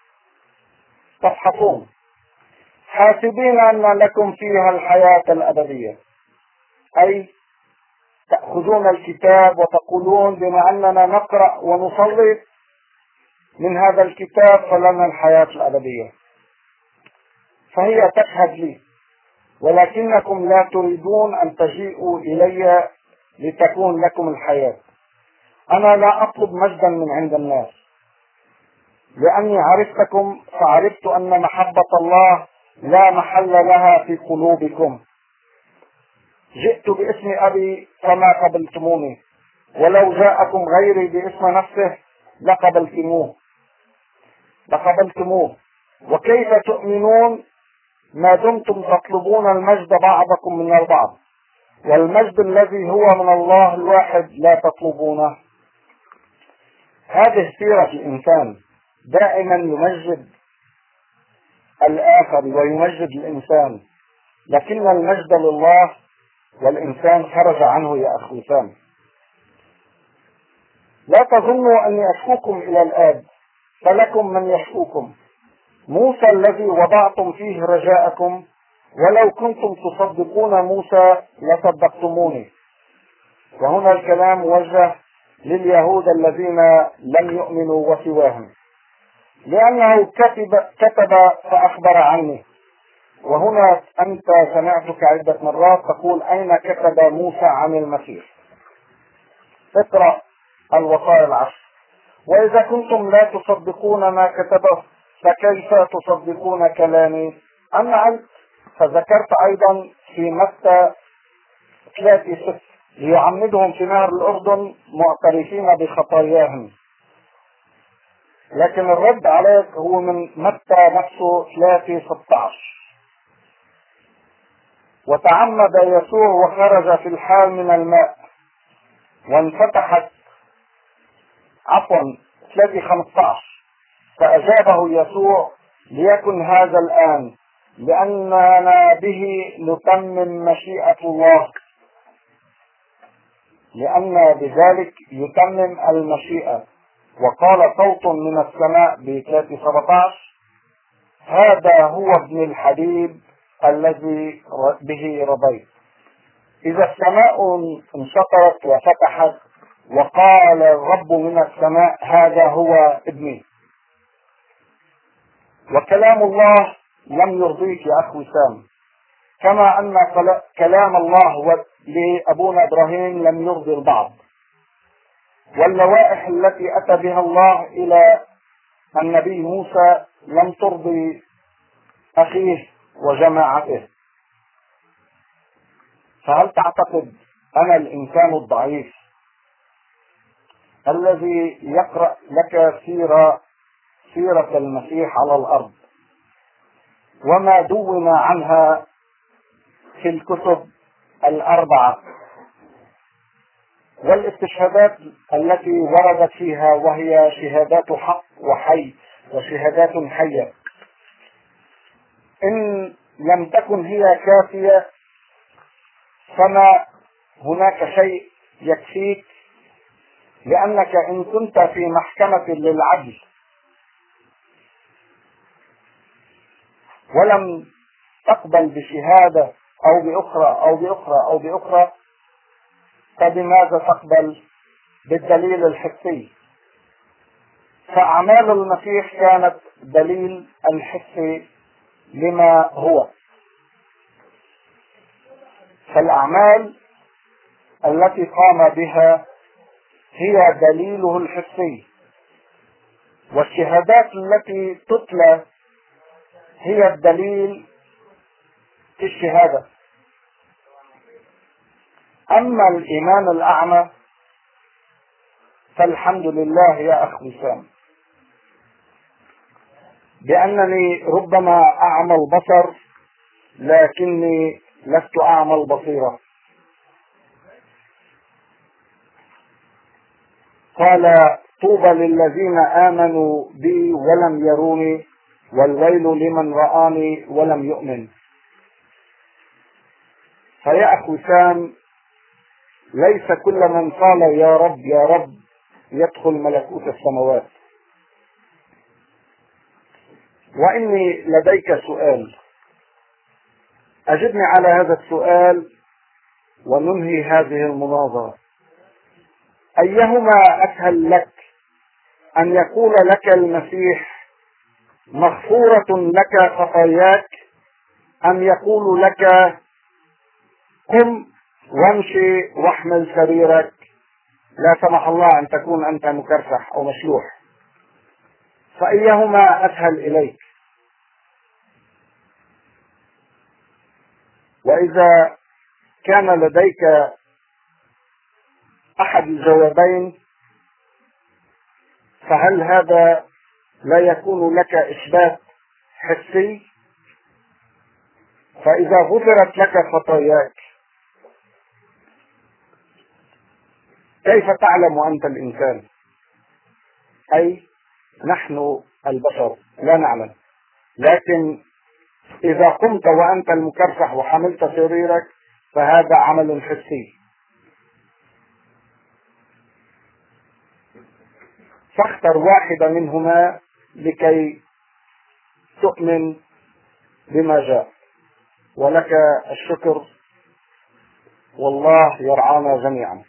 تفحصون حاسبين أن لكم فيها الحياة الأبدية، أي تأخذون الكتاب وتقولون بما أننا نقرأ ونصلي من هذا الكتاب فلنا الحياة الأبدية. فهي تشهد لي، ولكنكم لا تريدون أن تجيئوا إلي لتكون لكم الحياة. أنا لا أطلب مجدا من عند الناس، لأني عرفتكم فعرفت أن محبة الله لا محل لها في قلوبكم. جئت باسم أبي فما قبلتموني، ولو جاءكم غيري باسم نفسه لقبلتموه لقبلتموه وكيف تؤمنون ما دمتم تطلبون المجد بعضكم من البعض، والمجد الذي هو من الله الواحد لا تطلبونه. هذه سيرة الإنسان، دائما يمجد الآخر ويمجد الإنسان، لكن المجد لله والإنسان خرج عنه يا أخي سام. لا تظنوا أني أشكوكم إلى الآب، فلكم من يشكوكم، موسى الذي وضعتم فيه رجاءكم، ولو كنتم تصدقون موسى لصدقتموني. وهنا الكلام موجه لليهود الذين لم يؤمنوا وسواهم، لأنه كتب, كتب فأخبر عني. وهنا أنت سمعتك عدة مرات تقول أين كتب موسى عن المسيح؟ اقرأ الوصايا العشر. وإذا كنتم لا تصدقون ما كتبه فكيف تصدقون كلامي؟ أما أنت فذكرت أيضا في متى ثلاثة ستة ليعمدهم في نهر الأردن معترفين بخطاياهم، لكن الرد عليك هو من متى نفسه ثلاثة ستة عشر. وتعمد يسوع وخرج في الحال من الماء وانفتحت عفوا ثلاثة خمسة عشر فأجابه يسوع ليكن هذا الآن، لأننا به نتمم مشيئة الله، لأن بذلك يتمم المشيئة. وقال صوت من السماء بثلاثة سبعة عشر هذا هو ابن الحبيب الذي به رضيت. إذا السماء انشطرت وفتحت وقال الرب من السماء هذا هو ابني. وكلام الله لم يرضيك يا أخي وسام، كما أن كلام الله لأبونا إبراهيم لم يرضي البعض. واللوائح التي أتى بها الله إلى النبي موسى لم ترضي أخيه وجماعته. فهل تعتقد أنا الإنسان الضعيف الذي يقرأ لك سيرة سيرة المسيح على الأرض وما دون عنها في الكتب الأربعة والاستشهادات التي وردت فيها، وهي شهادات حق وحي وشهادات حية، إن لم تكن هي كافية فما هناك شيء يكفيك، لأنك إن كنت في محكمة للعدل ولم تقبل بشهادة أو بأخرى أو بأخرى أو بأخرى فبماذا تقبل بالدليل الحسي؟ فأعمال المسيح كانت دليل الحسي لما هو. فالأعمال التي قام بها هي دليله الحسي، والشهادات التي تتلى هي الدليل في الشهادة. أما الإيمان الأعمى فالحمد لله يا أخ وسام بأنني ربما أعمى البصر لكني لست أعمى البصيرة. قال طوبى للذين آمنوا بي ولم يروني والويل لمن رآني ولم يؤمن. فيا أخ وسام ليس كل من قال يا رب يا رب يدخل ملكوت السماوات. وإني لديك سؤال، أجبني على هذا السؤال وننهي هذه المناظرة. أيهما أسهل لك، أن يقول لك المسيح مغفورة لك خطاياك، أم يقول لك قم وامشي واحمل سريرك، لا سمح الله أن تكون أنت مكرسح أو مشلوح؟ فأيهما أسهل إليك؟ وإذا كان لديك أحد الجوابين فهل هذا لا يكون لك إثبات حسي؟ فإذا غفرت لك خطاياك كيف تعلم أنت الإنسان؟ أي نحن البشر لا نعلم، لكن إذا قمت وأنت المكرسح وحملت سريرك فهذا عمل حسي. فاختر واحدة منهما لكي تؤمن بما جاء، ولك الشكر، والله يرعانا جميعا.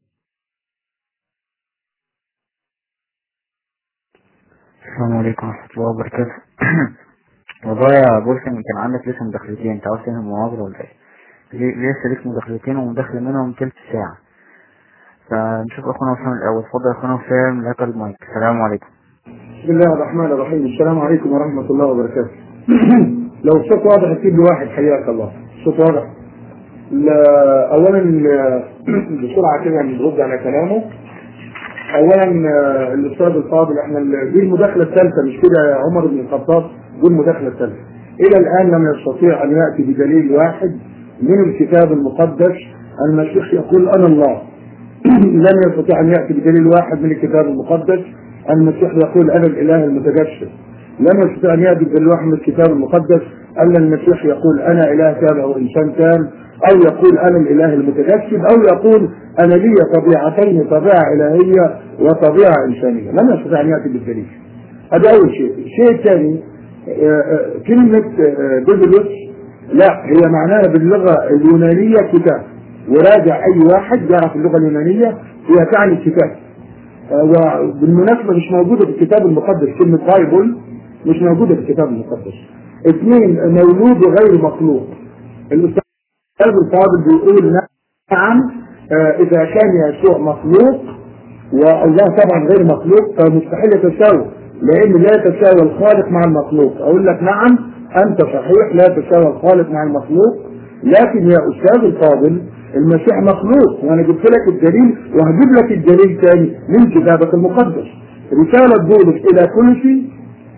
السلام عليكم ورحمة الله وبركاته. والله يا بولسن كان عندك لسه مداخلتين، انت عاوز تنهي المناظرة ولا ايه؟ لسه ليك مداخلتين ومداخلة منهم تلت ساعة، فنشوف اخونا وسام الاول. اتفضل يا اخونا وسام، لك المايك. السلام عليكم. بسم الله الرحمن الرحيم. السلام عليكم ورحمة الله وبركاته. لو الصوت واضح اكيد لواحد حياك الله. الصوت واضح. اولا بسرعة كده نرد على كلامه. اولا الاستاذ الفاضل، احنا دي المداخلة الثالثة مش كده يا عمر بن الخطاب؟ دي المداخلة الثالثة. الى الان لم يستطيع ان يأتي بدليل واحد من الكتاب المقدس. المسيح يقول انا الله. لم يستطيع ان يأتي بدليل واحد من الكتاب المقدس. المسيح يقول انا الاله المتجسد. لم يستطيع ان يأتي بدليل واحد من الكتاب المقدس ان المسيح يقول انا اله كامل او انسان كامل، او يقول انا الاله المتجسد، او يقول انا لي طبيعتين، طبيعه الهيه وطبيعه انسانيه. لم يستطيع ان ياتي بالدليل. هذا اول شيء. الشيء الثاني، كلمه بيبلوس لا هي معناها باللغه اليونانيه كتاب، وراجع اي واحد يعرف اللغه اليونانيه هي تعني كتاب. وبالمناسبه مش موجوده في الكتاب المقدس، كلمه بايبل مش موجوده في الكتاب المقدس. اثنين، مولود غير مخلوق. الاستاذ الفاضل بيقول نعم اذا كان يسوع مخلوق والله طبعا غير مخلوق فمستحيل يتساوى، لان لا يتساوى الخالق مع المخلوق. اقول لك نعم انت صحيح، لا يتساوى الخالق مع المخلوق، لكن يا استاذ الفاضل المسيح مخلوق، وانا جبت لك الدليل وهجيب لك الدليل ثاني من كتابك المقدس. رسالة بولس الى كولوسي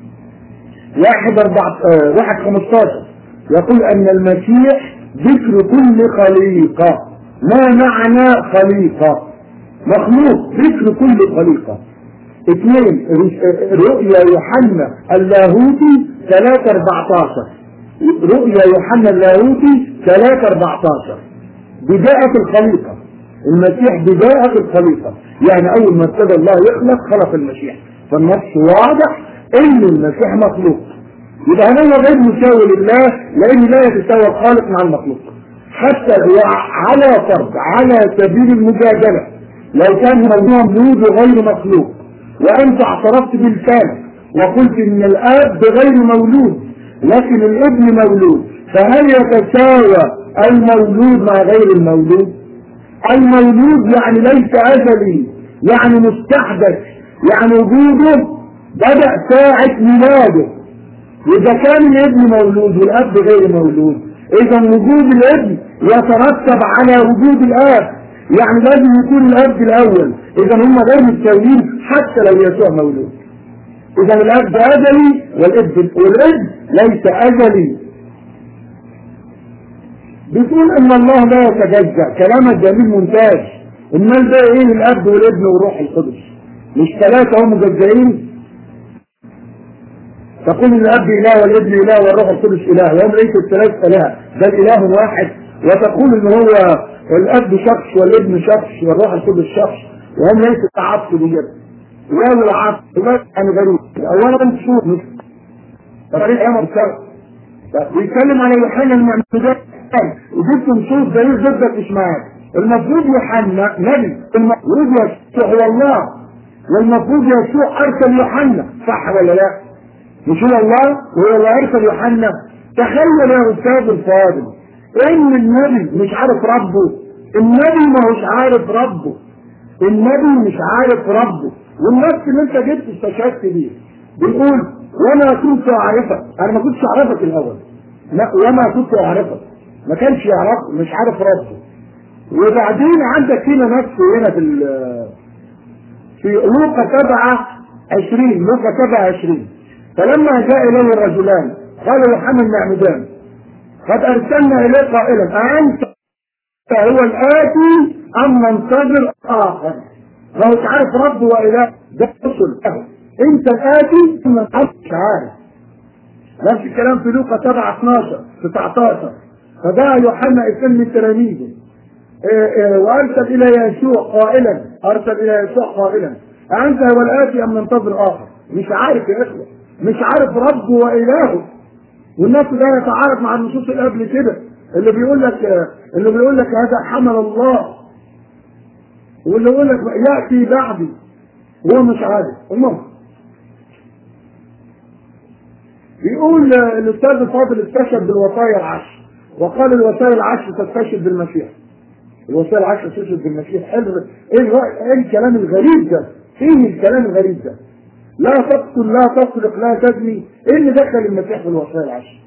واحد أربعة واحد خمستاشر يقول ان المسيح ذكر كل خليقة. ما معنى خليقة؟ مخلوق، ذكر كل خليقة. اثنين، رؤيا يوحنا اللاهوتي ثلاثة أربعتاشر. رؤيا يوحنا اللاهوتي ثلاثة أربعتاشر بداية الخليقة. المسيح بداية الخليقة، يعني اول ما ابتدى الله يخلق خلق المسيح. فالنص واضح ان المسيح مخلوق، يبقى هو غير مساوي لله، لان لا يتساوى الخالق مع المخلوق. حتى على فرض على سبيل المجادلة لو كان موضوع مولود غير مخلوق وانت اعترفت بالكلام وقلت ان الاب غير مولود لكن الابن مولود، فهل يتساوى المولود مع غير المولود؟ المولود يعني ليس ازلي، يعني مستحدث، يعني وجوده بدأ ساعة ميلاده. إذا كان الابن مولود والأب غير مولود اذا وجود الابن يترتب على وجود الاب، يعني لازم يكون الاب الاول، اذا هم غير متساويين حتى لو يسوع مولود. اذا الاب ازلي والابن والابن ليس ازلي. بتقول ان الله لا يتجزأ، كلامك جميل ممتاز. امال ده ايه الاب والابن والروح القدس؟ مش ثلاثه هم مجزئين؟ تقول ان الاب اله والابن اله والروح القدس اله، وهم ليسوا الثلاثه اله بل اله واحد، وتقول ان هو الاب شخص والابن شخص والروح القدس شخص، وهم ليسوا تعطل بجد. ولا العطل يعني غريب. اولا شوف طريق امر بيتكلم على يوحنا المعمدان وجبت نصوص دليل ضدك مش معاك. المفروض يوحنا نبي، المفروض يسوع هو الله، والمفروض يسوع ارسل يوحنا، صح ولا لا؟ مش هو الله وهو اللي ارسل يوحنا؟ تخيل يا استاذ الفاضل ان النبي مش عارف ربه، النبي ما هوش عارف ربه، النبي مش عارف ربه. والنفس اللي انت جبت استشهدت بيه بيقول وما كنت اعرفك، انا ما كنتش اعرفك الاول، لا وما كنت اعرفك، ما كانش يعرف، مش عارف ربه. وبعدين عندك هنا نفسه هنا في في لوقا سبعة عشرين، لوقا سبعة عشرين، فلما جاء اليه الرجلان قال يوحنا المعمدان قد ارسلنا اليه قائلا أأنت هو الآتي أم ننتظر آخر؟ ما هوش عارف ربه وإله، ده رسل له. أنت الآتي ثم مش عارف. نفس الكلام في لوقا سبعة اثناشر تسعتاشر، فدعا يوحنا اثنين من تلاميذه وأرسل إلى يسوع قائلا، أرسل إلى يسوع قائلا أنت هو الآتي أم ننتظر آخر؟ مش عارف يا إخوة، مش عارف ربه وإلهه. والناس ده يتعارض مع النصوص اللي قبل كده اللي بيقول لك اللي بيقول لك هذا حمل الله، واللي يقول لك يأتي بعدي وهو مش عارف. المهم بيقول الاستاذ الفاضل استشهد بالوصايا العشر، وقال الوصايا العشر تستشهد بالمسيح. الوصايا العشر تستشهد بالمسيح. حلو. ايه ايه الكلام الغريب ده؟ ايه الكلام الغريب ده؟ لا تقتل، لا تسرق، لا تزني. ايه اللي دخل المسيح في الوصايا العشر؟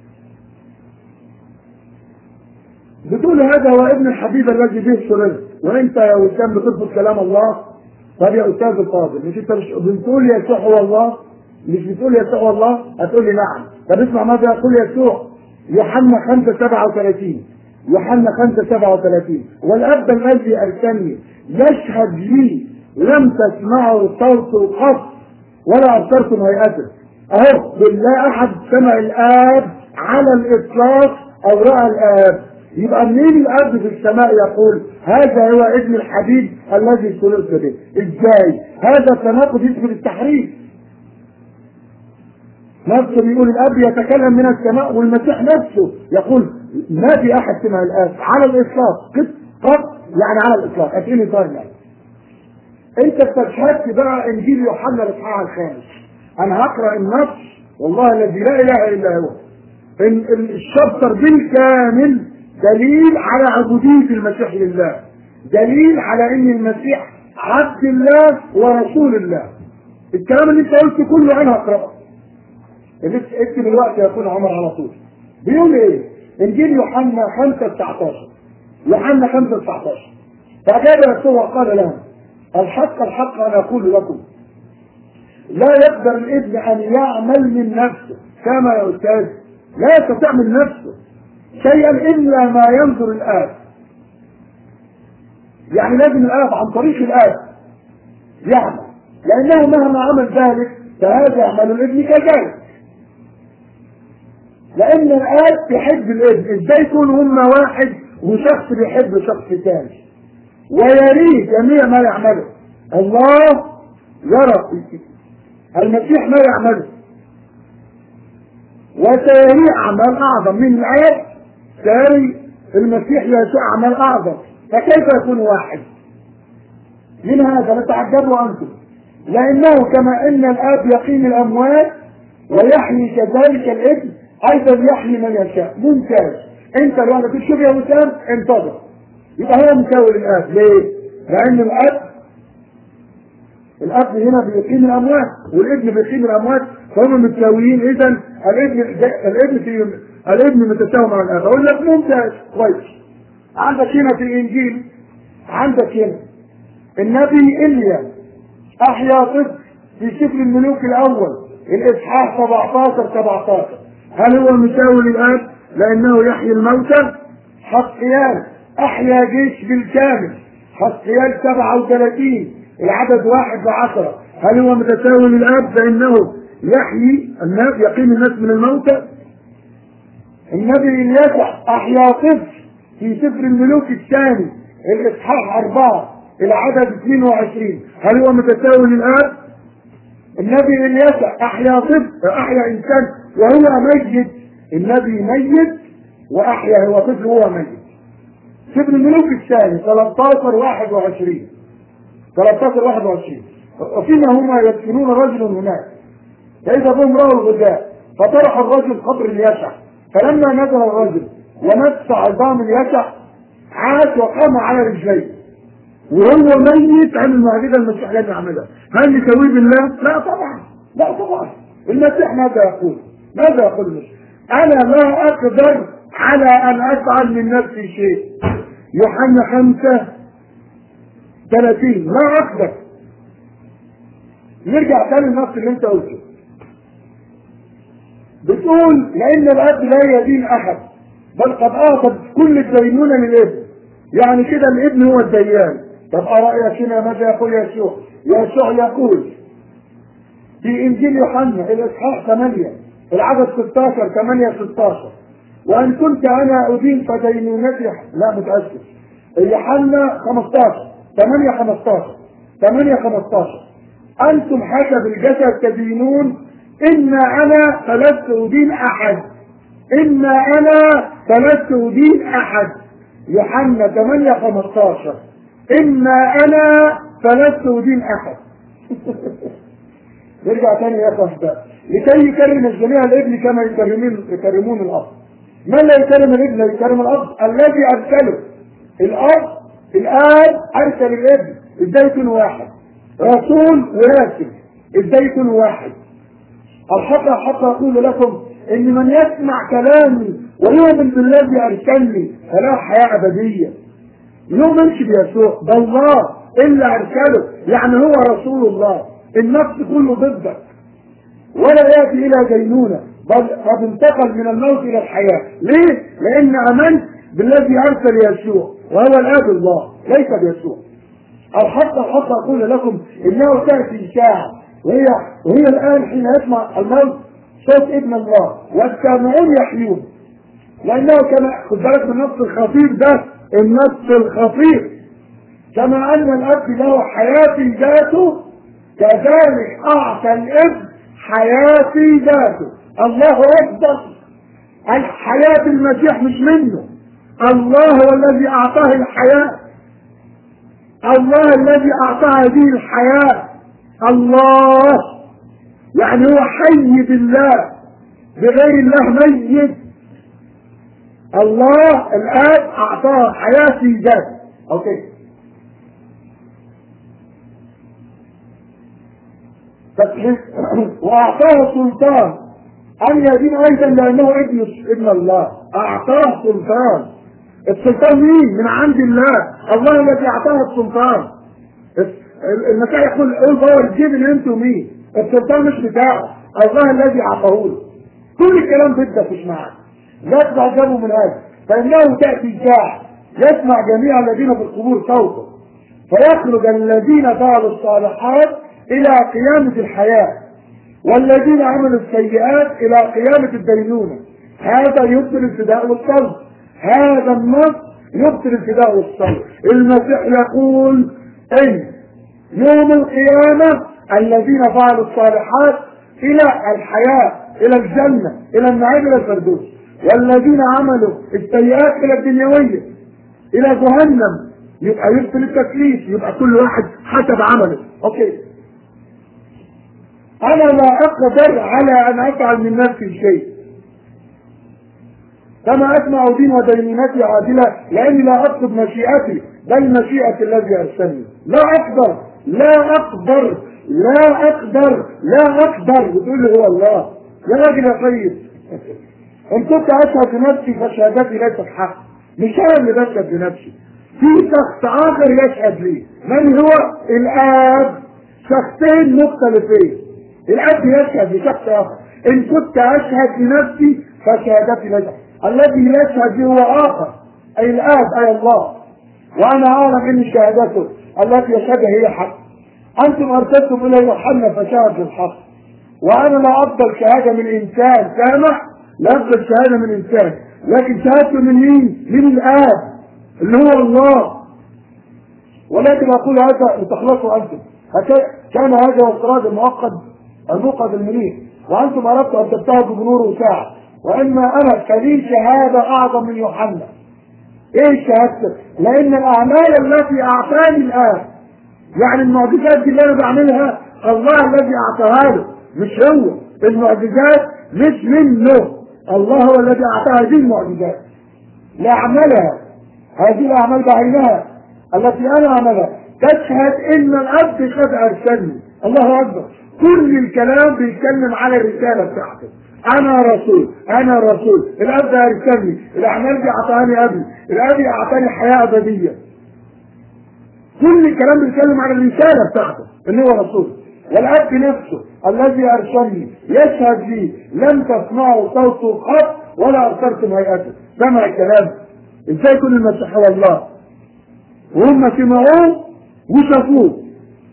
بتقول هذا هو ابن الحبيب الذي به سررت، وانت يا وسام بترفض كلام الله. طب يا استاذ الفاضل مش انت مش بتقول يسوع هو الله؟ مش بتقول يسوع هو الله؟ هتقول لي نعم. طب اسمع ماذا يقول يسوع. يوحنا خمسة سبعة وثلاثين، يوحنا خمسة سبعة وثلاثين، والاب الذي ارسلني يشهد لي لم تسمعوا صوته قط ولا ابصرتم هيئته. اهو بالله احد سمع الاب على الاطلاق او راى الاب. يبقى منين الاب في السماء يقول هذا هو ابن الحبيب الذي سررت به؟ ازاي؟ هذا تناقض يشبه التحريف. نفسه بيقول الاب يتكلم من السماء، والمسيح نفسه يقول ما في احد سمع الاب على الاطلاق قط، يعني على الاطلاق. هتقولي طيب انت استشهدت بقى انجيل يوحنا الاصحاح الخامس. انا هقرا النص والله الذي لا اله الا هو، ان الشابتر بالكامل دليل على عبودية المسيح لله، دليل على ان المسيح عبد الله ورسول الله. الكلام اللي انت قلته كله انا هقراه. اكتب الوقت يكون عمر على طول. بيقول ايه؟ انجيل يوحنا خمسة تسعتاشر، يوحنا خمسة تسعتاشر، فاجاب يسوع وقال لهم الحق الحق انا اقول لكم لا يقدر الابن ان يعمل من نفسه كما يا استاذ، لا يستطيع من نفسه شيئا الا ما ينظر الاب. يعني لازم الاب عن طريق الاب يعمل، لانه مهما عمل ذلك فهذا يعمل الابن كذلك. لان الاب يحب الابن. ازاي يكونوا هم واحد وشخص بيحب شخص ثاني ويريد جميع ما يعمله؟ الله يرى المسيح ما يعمله وسيري اعمال اعظم من الاب. سيري المسيح يسوع اعمال اعظم، فكيف يكون واحد؟ من هذا نتعجبوا انتم، لانه كما ان الاب يقيم الاموات ويحيي كذلك الابن ايضا يحيي من يشاء. ممتاز. انت لو انا كنت شوف يا وسام انتظر، يبقى هو مساوي للاب. ليه؟ لان الاب الاب هنا بيقيم الاموات والابن بيقيم الاموات، فهم متساويين. اذا الابن الابن في الابن متساوي مع الاب. اقول لك ممتاز كويس. عندك هنا في الانجيل، عندك هنا النبي إيليا احيا طفل في سفر الملوك الاول الاصحاح سبعتاشر سبعتاشر. هل هو مساوي للاب لانه يحيي الموتى؟ حسقيال احيا جيش بالكامل، حسقيال سبعة وثلاثين العدد واحد وعشرة. هل هو متساوي للاب لانه يحيي الناس، يقيم الناس من الموتى؟ النبي إلياسع احيا طفل في سفر الملوك الثاني الاصحاح اربعة العدد اثنين وعشرين. هل هو متساوي للاب؟ النبي إلياسع احيا طفل، احيا انسان وهو ميت. النبي ميت واحيا هو طفل وهو ميت. سفر الملوك الثاني ثلاثة عشر واحد وعشرين ثلاثة عشر واحد وعشرين. وفيما هما يدفنون رجل هناك فإذا بهم رأوا الغذاء فطرح الرجل قبر اليشع، فلما نزل الرجل ومس عظام اليشع عاد وقام على رجليه وهو ميت عن المعجزة المسيح لم يعملها. هل يسويه بالله؟ لا طبعا، لا طبعا. المسيح ماذا يقول؟ ماذا يقول المسيح؟ أنا لا أقدر على أن أفعل من نفسي شيء. يوحنا خمسة ثلاثين لا أقدر. نرجع تاني للنص اللي أنت قلته. بتقول لأن الأب لا يدين أحد بل قد أعطى كل الدينونة للابن، يعني كده الابن هو الديان. طب أرأيك هنا ماذا يقول يسوع؟ يسوع يقول في إنجيل يوحنا الإصحاح ثمانية العدد ستاشر ثمانية ستاشر وأن كنت أنا أدين فدينونتي، لا متأسف، يوحنا خمستاشر ثمانية خمستاشر ثمانية خمستاشر أنتم حسب الجسد تدينون، إن أنا فلست أدين أحد، إن أنا فلست أدين أحد. يوحنا ثمانية خمستاشر إن أنا فلست أدين أحد. نرجع تاني يا أخوة، لكي يكرم الجميع الابن كما يكرمون يكرمون الأب. من لا يكرم الابن يكرم الأب الذي أرسله. الأب الآب أرسل الابن، إزاي يكون واحد؟ رسول وراسل، إزاي يكون واحد؟ الحق حتى أقول لكم إن من يسمع كلامي ويؤمن بالذي أرسلني فله حياة أبدية. يؤمنش بيسوع بالله إلا أرسله، يعني هو رسول الله. النفس كله ضدك ولا يأتي إلى دينونة بل قد انتقل من الموت إلى الحياة. ليه؟ لأن آمنت بالذي أرسل يسوع وهو الآب الله ليس بيسوع. الحق الحق أقول لكم إنه تأتي ساعة وهي وهي الآن حين يسمع الموت صوت ابن الله والسامعون يحيون، لأنه كما خد بالك من النص الخطير ده، النص الخطير كما أن الأب له حياة في ذاته كذلك أعطى الابن حياة في ذاته. الله أكبر. الحياة المسيح مش منه، الله هو الذي أعطاه الحياة، الله الذي أعطاه هذه الحياة. الله يعني هو حي بالله، بغير الله ميت. الله الآب أعطاه حياة في ذاته. أوكي. وأعطاه سلطان أن يدين أيضا لأنه ابن ابن الله. أعطاه سلطان. السلطان مين؟ من عند الله، الله الذي أعطاه السلطان. المسيح يقول قول باور جيب اللي انتوا مين؟ السلطان مش بتاعه، الله الذي أعطاه له. كل الكلام بدك مش معاك، لا تعجبوا من هذا، فإنه تأتي ساعة يسمع جميع الذين في القبور صوته فيخرج الذين فعلوا الصالحات إلى قيامة الحياة والذين عملوا السيئات إلى قيامة الدينونة. هذا يبطل الفداء والصلب، هذا النص يبطل الفداء والصلب. المسيح يقول إن يوم القيامة الذين فعلوا الصالحات إلى الحياة، إلى الجنة، إلى النعيم، إلى الفردوس، والذين عملوا السيئات إلى الدنيوية إلى جهنم. يبقى يبطل التكليف، يبقى كل واحد حسب عمله. أوكي. أنا لا أقدر على أن أفعل من نفسي شيء كما أسمع دين ودينونتي عادلة، لأني لا أقصد مشيئتي بل مشيئة الذي أرسلني. لا أقدر لا أقدر لا أقدر لا أقدر بتقول لي هو الله. يا راجل يا طيب، ان كنت اشهد بنفسي فشهادتي ليست حق، مش انا اللي بشهد بنفسي، في شخص اخر يشهد لي. من هو؟ الاب. شخصين مختلفين، الاب يشهد لشخص اخر. ان كنت اشهد بنفسي فشهادتي ليست حق، الذي يشهد لي هو اخر، اي الاب اي الله، وانا اعلم ان شهادته التي يشهدها هي حق. انتم ارسلتم الى يوحنا فشهد بالحق، وانا لا افضل شهاده من انسان سامع، لا افضل شهاده من انسان، لكن شهادته من مين؟ من الاب اللي هو الله. ولكن اقول هذا لتخلصوا انتم، كان هذا هو الصراط المؤقت الموقد المنير، وانتم اردتم ان تبتهجوا بنوره ساعه، واما انا فلي شهاده اعظم من يوحنا. ايه شهادته؟ لان الاعمال التي اعطاني الاب، يعني المعجزات دي اللي انا بعملها الله الذي اعطاها له، مش هو. المعجزات مش منه، الله هو الذي اعطاها هذه المعجزات لاعملها. هذه الاعمال بعينها التي انا اعملها تشهد ان الاب قد ارسلني. الله اكبر. كل الكلام بيتكلم على الرساله بتاعته. انا رسول، انا رسول، الاب ارسلني، الاعمال دي اعطاني ابي، الاب اعطاني حياه ابديه. كل الكلام بيتكلم على الرساله بتاعته ان هو رسول. والاب نفسه الذي ارسلني يشهد لي لم تسمعوا صوته قط ولا ابصرتم هيئته. سمع الكلام. ازاي يكون المسيح هو الله وهم سمعوه وشافوه؟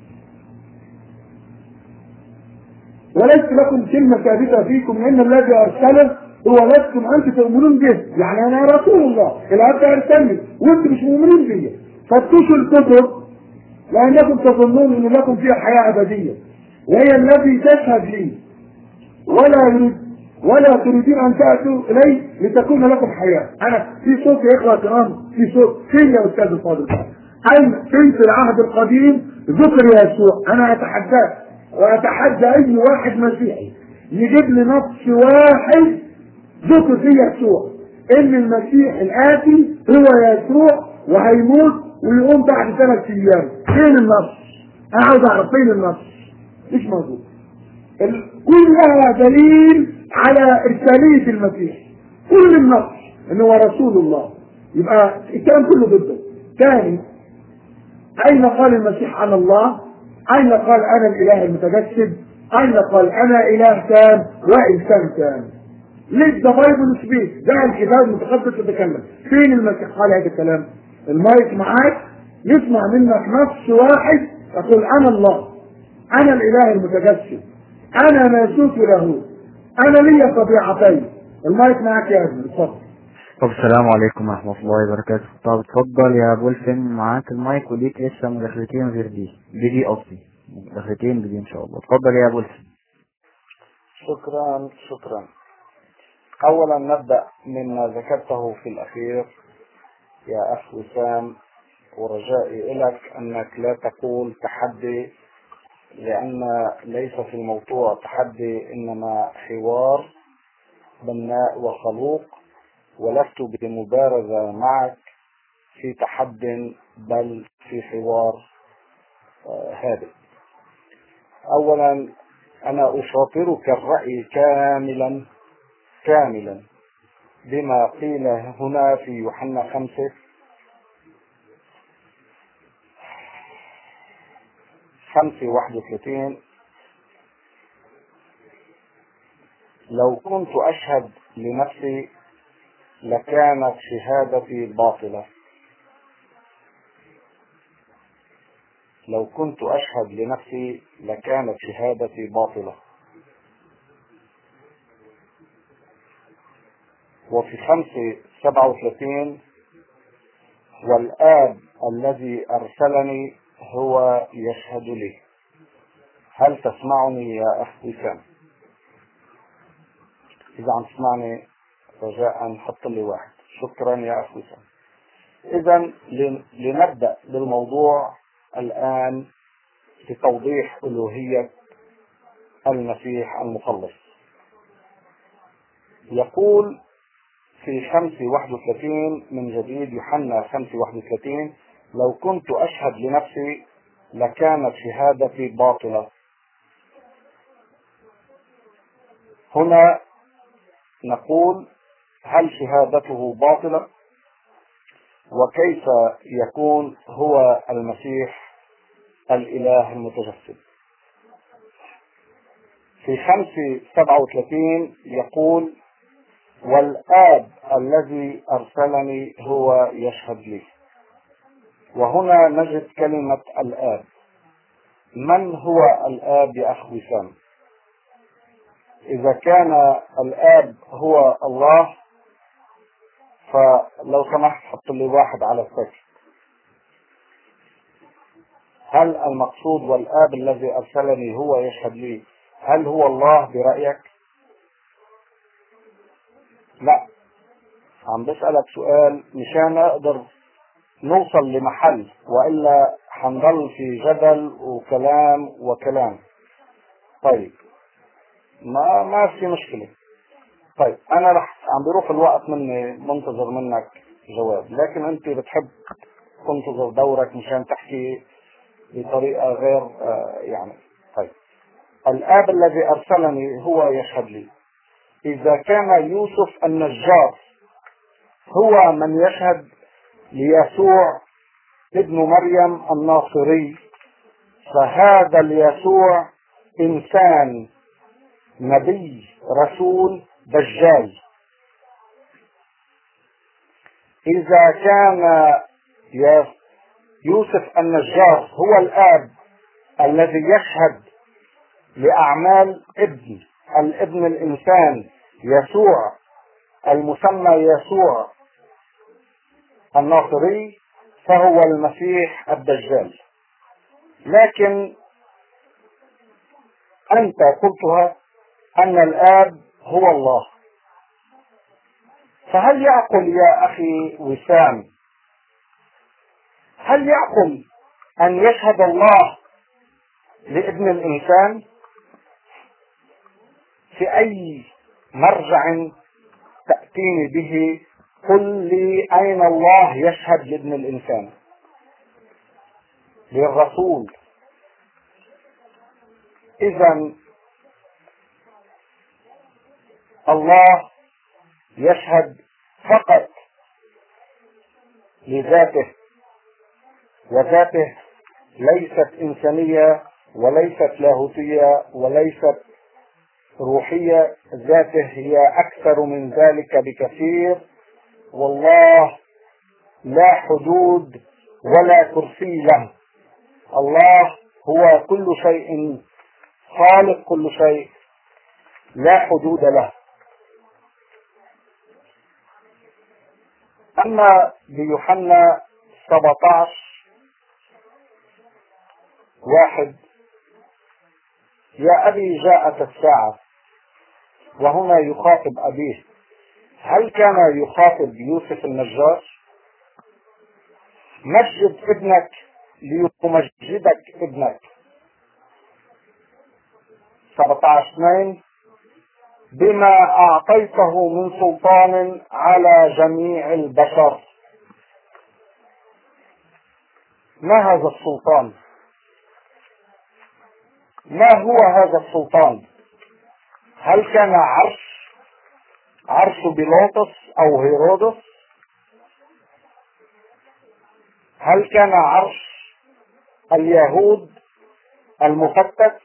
وليس لكم كلمه ثابته فيكم ان الذي ارسله هو لستم انتم تؤمنون به. يعني انا رسول الله، الاب ارسلني وانتم مش مؤمنين بي. فتشوا الكتب لانكم تظنون ان لكم فيها حياه ابديه، وهي الذي تشهد لي، ولا يريد ولا تريدون ان تاتوا الي لتكون لكم حياه. انا في صوت يقرا كلام، في صوت فين يا استاذ الفاضل؟ اين فين في العهد القديم ذكر يسوع؟ انا اتحداك واتحدى اي واحد مسيحي يجيب لي نص واحد ذكر فيه يسوع ان المسيح الاتي هو يسوع وهيموت ويقوم بعد ثلاث ايام. فين النص؟ انا عاوز اعرف فين النص. مش موجود. كلها دليل على ارساليه المسيح. كل النص ان هو رسول الله. يبقى الكلام كله ضده. ثاني، اين قال المسيح انا الله؟ اين قال انا الاله المتجسد؟ اين قال انا اله تام وانسان تام؟ ليش ده بايبل سبيك؟ ده الكتاب المتقدس يتكلم. فين المسيح قال هذا الكلام؟ المايك معاك يسمع منك نص واحد يقول انا الله، انا الاله المتجسد، انا ناسوت له، انا لي طبيعتين. المايك معاك يا ابني، اتفضل. طب السلام عليكم ورحمة الله وبركاته. طب اتفضل يا بولفن، معاك المايك وليك لسه مداخلتين غير دي. دي دي قصدي مداخلتين بدي ان شاء الله. اتفضل يا بولفن. شكرا شكرا. اولا نبدأ مما ذكرته في الاخير يا اخ وسام، ورجائي لك انك لا تقول تحدي، لان ليس في الموضوع تحدي انما حوار بناء وخلوق، ولست بمبارزة معك في تحد بل في حوار هادئ. اولا انا اشاطرك الرأي كاملا كاملا بما قيل هنا في يوحنا خمسة خمسة واحد وثلاثين: لو كنت اشهد لنفسي لكانت شهادتي باطلة. لو كنت أشهد لنفسي لكانت شهادتي باطلة. وفي خمسة سبعة وثلاثين: والآب الذي أرسلني هو يشهد لي. هل تسمعني يا أخ وسام؟ إذا عم تسمعني رجاء حط لي واحد. شكرا يا أخ وسام. إذا لنبدأ بالموضوع الآن بتوضيح ألوهية المسيح المخلص. يقول في خمسة واحد وثلاثين من جديد، يوحنا خمسة واحد وثلاثين: لو كنت أشهد لنفسي لكانت شهادتي باطلة. هنا نقول هل شهادته باطلة؟ وكيف يكون هو المسيح الإله المتجسد؟ في خمسة سبعة وثلاثين يقول: والآب الذي أرسلني هو يشهد لي. وهنا نجد كلمة الآب. من هو الآب يا أخ وسام؟ إذا كان الآب هو الله، فلو سمحت حط لي واحد على السكت. هل المقصود والآب الذي أرسلني هو يشهد لي، هل هو الله برأيك؟ لا، عم بسألك سؤال مشان أقدر نوصل لمحل، وإلا حنضل في جدل وكلام وكلام. طيب ما ما في مشكلة. طيب أنا رح عم بيروح الوقت مني، منتظر منك جواب، لكن أنت بتحب تنتظر دورك مشان تحكي بطريقة غير آه يعني. طيب الآب الذي أرسلني هو يشهد لي. إذا كان يوسف النجار هو من يشهد ليسوع ابن مريم الناصري، فهذا اليسوع إنسان نبي رسول دجال. إذا كان يوسف النجار هو الآب الذي يشهد لأعمال ابن الابن الإنسان يسوع المسمى يسوع الناصري، فهو المسيح الدجال. لكن أنت قلتها أن الآب هو الله، فهل يعقل يا أخي وسام، هل يعقل أن يشهد الله لابن الإنسان؟ في أي مرجع تأتيني به قل لي أين الله يشهد لابن الإنسان؟ للرسول. إذن الله يشهد فقط لذاته، وذاته ليست إنسانية وليست لاهوتية وليست روحية، ذاته هي أكثر من ذلك بكثير. والله لا حدود ولا كرسي له. الله هو كل شيء، خالق كل شيء، لا حدود له. أما بيوحنا سبعة عشر واحد: يا أبي جاءت الساعة، وهنا يخاطب أبيه. هل كان يخاطب يوسف النجار؟ مجد ابنك ليمجدك ابنك. سبعة عشر اثنين: بما أعطيته من سلطان على جميع البشر. ما هذا السلطان؟ ما هو هذا السلطان؟ هل كان عرش عرش بيلاطس أو هيرودس؟ هل كان عرش اليهود المفتت؟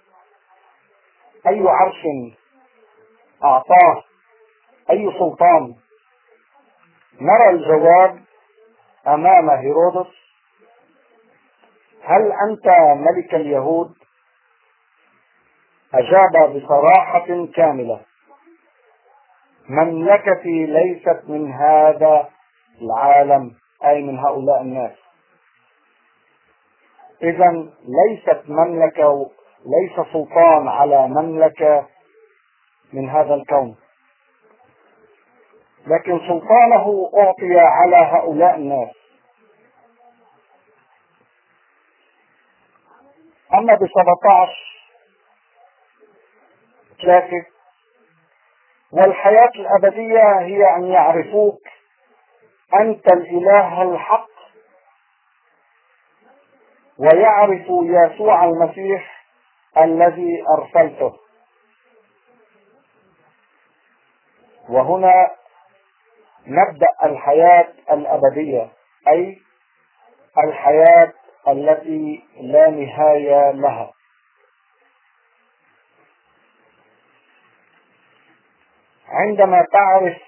أي عرش أعطاه؟ أي سلطان؟ نرى الجواب أمام هيرودس: هل أنت ملك اليهود؟ أجاب بصراحة كاملة: مملكتي ليست من هذا العالم، أي من هؤلاء الناس. إذن ليست مملكة، ليس سلطان على مملكة من هذا الكون، لكن سلطانه أعطي على هؤلاء الناس. أما بسبعة عشر ثلاثة: والحياة الأبدية هي أن يعرفوك أنت الإله الحق، ويعرفوا يسوع المسيح الذي أرسلته. وهنا نبدأ الحياة الأبدية، أي الحياة التي لا نهاية لها. عندما تعرف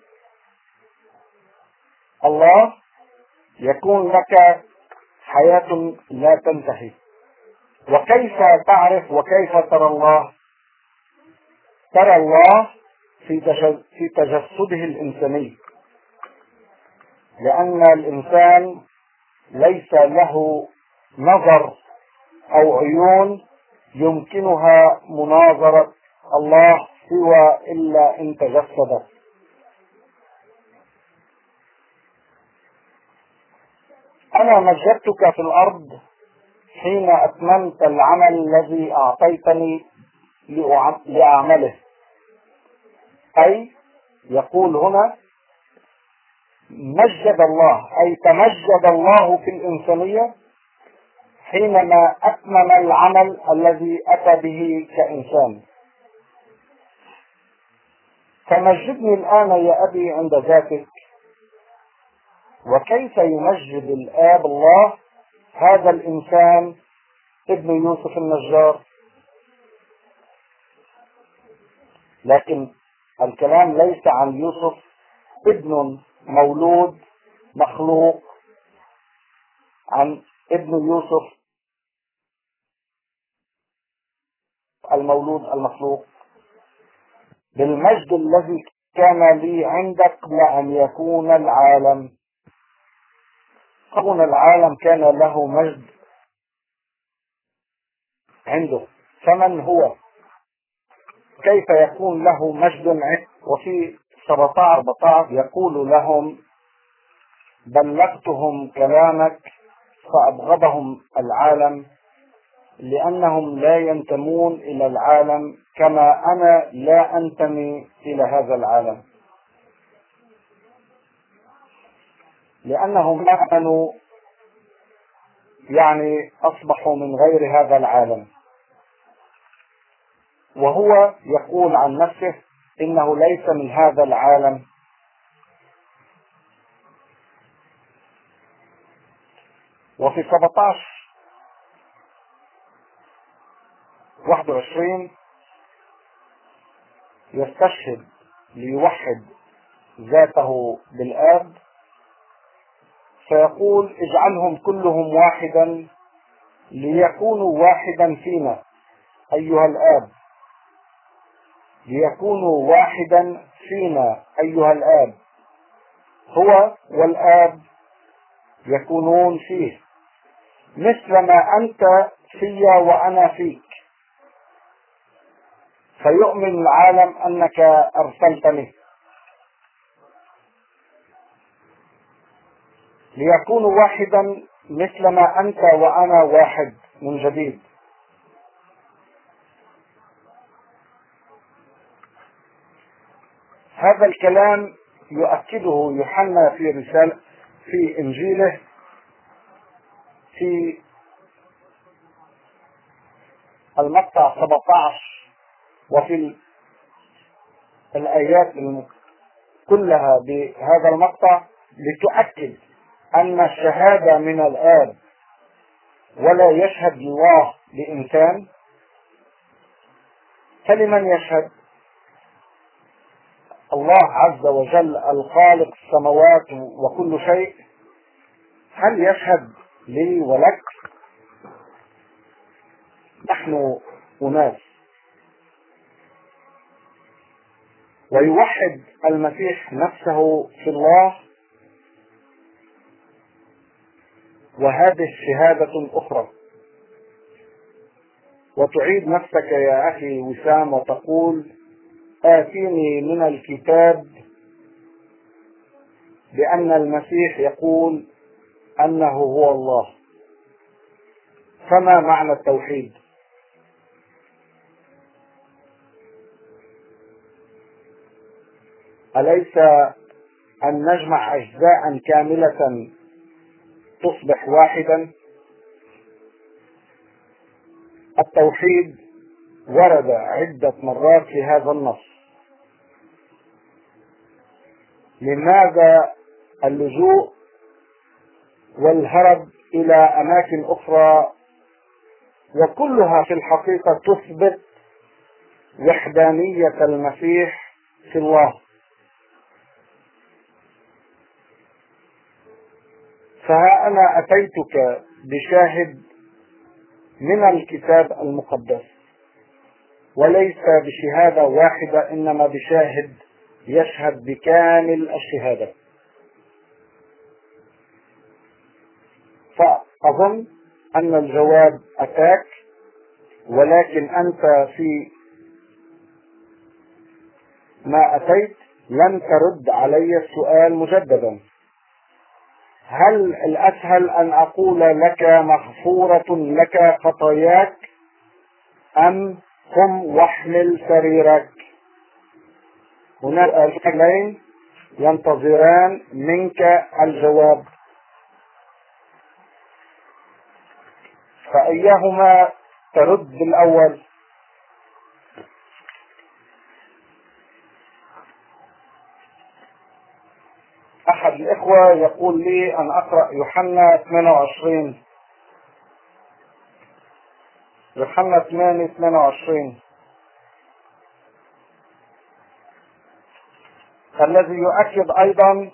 الله يكون لك حياة لا تنتهي. وكيف تعرف وكيف ترى الله؟ ترى الله في في تجسده الإنساني، لأن الإنسان ليس له نظر أو عيون يمكنها مناظرة الله سوى إلا إن تجسد. أنا مجدتك في الأرض حين أتممت العمل الذي أعطيتني لأعمله. أي يقول هنا مجد الله، أي تمجد الله في الإنسانية حينما أتمم العمل الذي أتى به كإنسان. فمجدني الآن يا أبي عند ذاتك. وكيف يمجد الآب الله هذا الإنسان ابن يوسف النجار؟ لكن الكلام ليس عن يوسف ابن مولود مخلوق، عن ابن يوسف المولود المخلوق. بالمجد الذي كان لي عندك قبل أن يكون العالم. قبل العالم كان له مجد عنده، فمن هو؟ كيف يكون له مجد عنده؟ وفي سبعتاشر بطاعة يقول لهم بلغتهم كلامك فأبغضهم العالم لأنهم لا ينتمون إلى العالم كما أنا لا أنتمي إلى هذا العالم، لأنهم آمنوا يعني أصبحوا من غير هذا العالم. وهو يقول عن نفسه إنه ليس من هذا العالم. وفي سبعتاشر واحد وعشرين يستشهد ليوحد ذاته بالآب، فيقول اجعلهم كلهم واحدا ليكونوا واحدا فينا أيها الآب، ليكونوا واحدا فينا أيها الآب، هو والآب يكونون فيه مثلما أنت في وأنا فيك، فيؤمن العالم أنك أرسلتني. ليكونوا واحدا مثلما أنت وأنا واحد من جديد. هذا الكلام يؤكده يوحنا في رسالة في إنجيله في المقطع سبعة عشر، وفي الآيات كلها بهذا المقطع لتؤكد أن الشهادة من الآب ولا يشهد الله لإنسان. فلمن يشهد؟ الله عز وجل الخالق السماوات وكل شيء. هل يشهد لي ولك؟ نحن أناس. ويوحد المسيح نفسه في الله، وهذه شهادة أخرى. وتعيد نفسك يا أخي وسام وتقول آتيني من الكتاب بأن المسيح يقول أنه هو الله. فما معنى التوحيد؟ أليس أن نجمع أجزاء كاملة تصبح واحدا؟ التوحيد ورد عدة مرات في هذا النص. لماذا اللجوء والهرب إلى أماكن أخرى، وكلها في الحقيقة تثبت وحدانية المسيح في الله. فها أنا أتيتك بشاهد من الكتاب المقدس، وليس بشهادة واحدة، إنما بشاهد يشهد بكامل الشهادة. فأظن أن الجواب أتاك، ولكن أنت في ما أتيت لم ترد علي السؤال مجددا. هل الأسهل أن أقول لك مغفورة لك خطاياك، أم قم واحمل سريرك؟ هناك رجلين ينتظران منك الجواب، فأيهما ترد الأول؟ أحد الإخوة يقول لي أن أقرأ يوحنا ثمانية وعشرين، يوحنا ثمانية وعشرين الذي يؤكد أيضا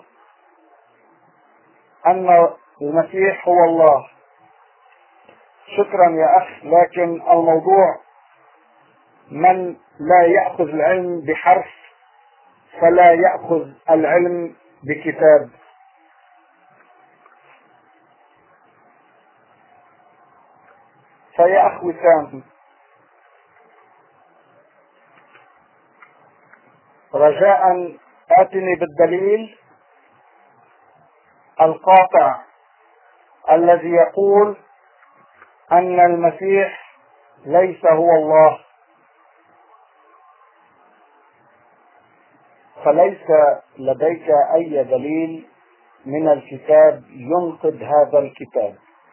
أن المسيح هو الله. شكرا يا أخ، لكن الموضوع من لا يأخذ العلم بحرف فلا يأخذ العلم بكتاب. فيا أخ وسام، رجاء آتني بالدليل القاطع الذي يقول أن المسيح ليس هو الله. فليس لديك أي دليل من الكتاب ينقض هذا الكتاب.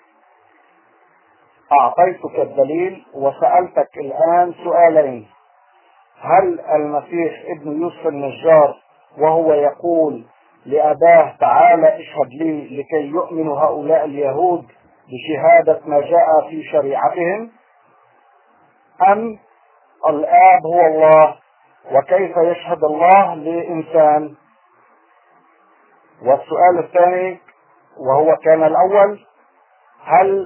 أعطيتك الدليل وسألتك الآن سؤالين: هل المسيح ابن يوسف النجار وهو يقول لأباه تعالى اشهد لي لكي يؤمنوا هؤلاء اليهود بشهادة ما جاء في شريعتهم، أم الآب هو الله وكيف يشهد الله لإنسان؟ والسؤال الثاني وهو كان الأول: هل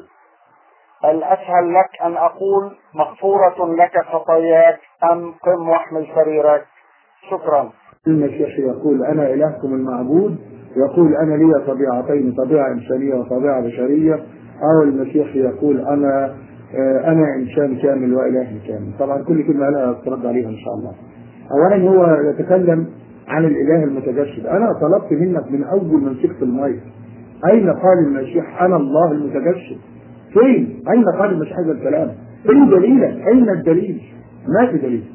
الأسهل لك أن أقول مغفورة لك خطاياك أم قم واحمل سريرك؟ شكرا. المسيح يقول أنا إلهكم المعبود، يقول أنا لي طبيعتين، طبيعة إنسانية وطبيعة بشرية، أو المسيح يقول أنا أنا إنسان كامل وإله كامل. طبعا كل كلمة أنا أترد عليها إن شاء الله. أولا هو يتكلم عن الإله المتجسد. أنا طلبت منك من أول من مسكت المية، أين قال المسيح أنا الله المتجسد؟ فين؟ أين قال المسيح هذا الكلام؟ أين دليلك؟ أين الدليل؟ ما في دليل.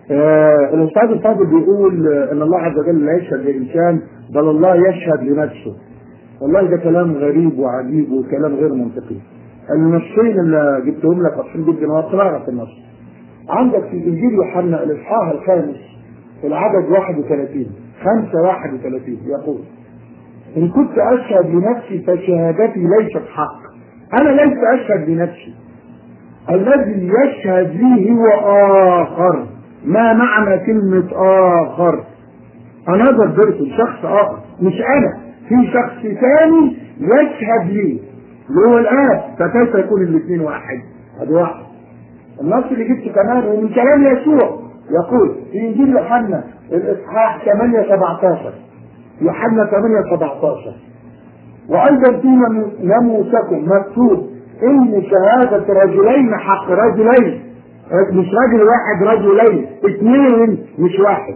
آه الأستاذ الفاضل بيقول أن الله عز وجل لا يشهد لإنسان بل الله يشهد لنفسه. والله ده كلام غريب وعجيب وكلام غير منطقي. النصين اللي جبتهم لك أصلا جدا وأطلعها في النص. عندك في إنجيل يوحنا الإصحاح الخامس في العدد واحد وثلاثين خمسة واحد وثلاثين يقول: إن كنت أشهد لنفسي فشهادتي ليست حق. أنا ليس أشهد لنفسي، الذي يشهد لي هو آخر. ما معنى كلمة آخر؟ أنا ذكرت شخص آخر، مش أنا، في شخص ثاني يشهد لي اللي هو الآب. فكيف يكون الاثنين واحد؟ هذا واحد. النص اللي جبته كمان ومن كلام يسوع يقول في إنجيل يوحنا الإصحاح ثمانية سبعتاشر، يوحنا ثمانية سبعتاشر: وأيضا في ناموسكم مكتوب إن شهادة رجلين حق. رجلين، مش رجل واحد، رجلين، اثنين مش واحد.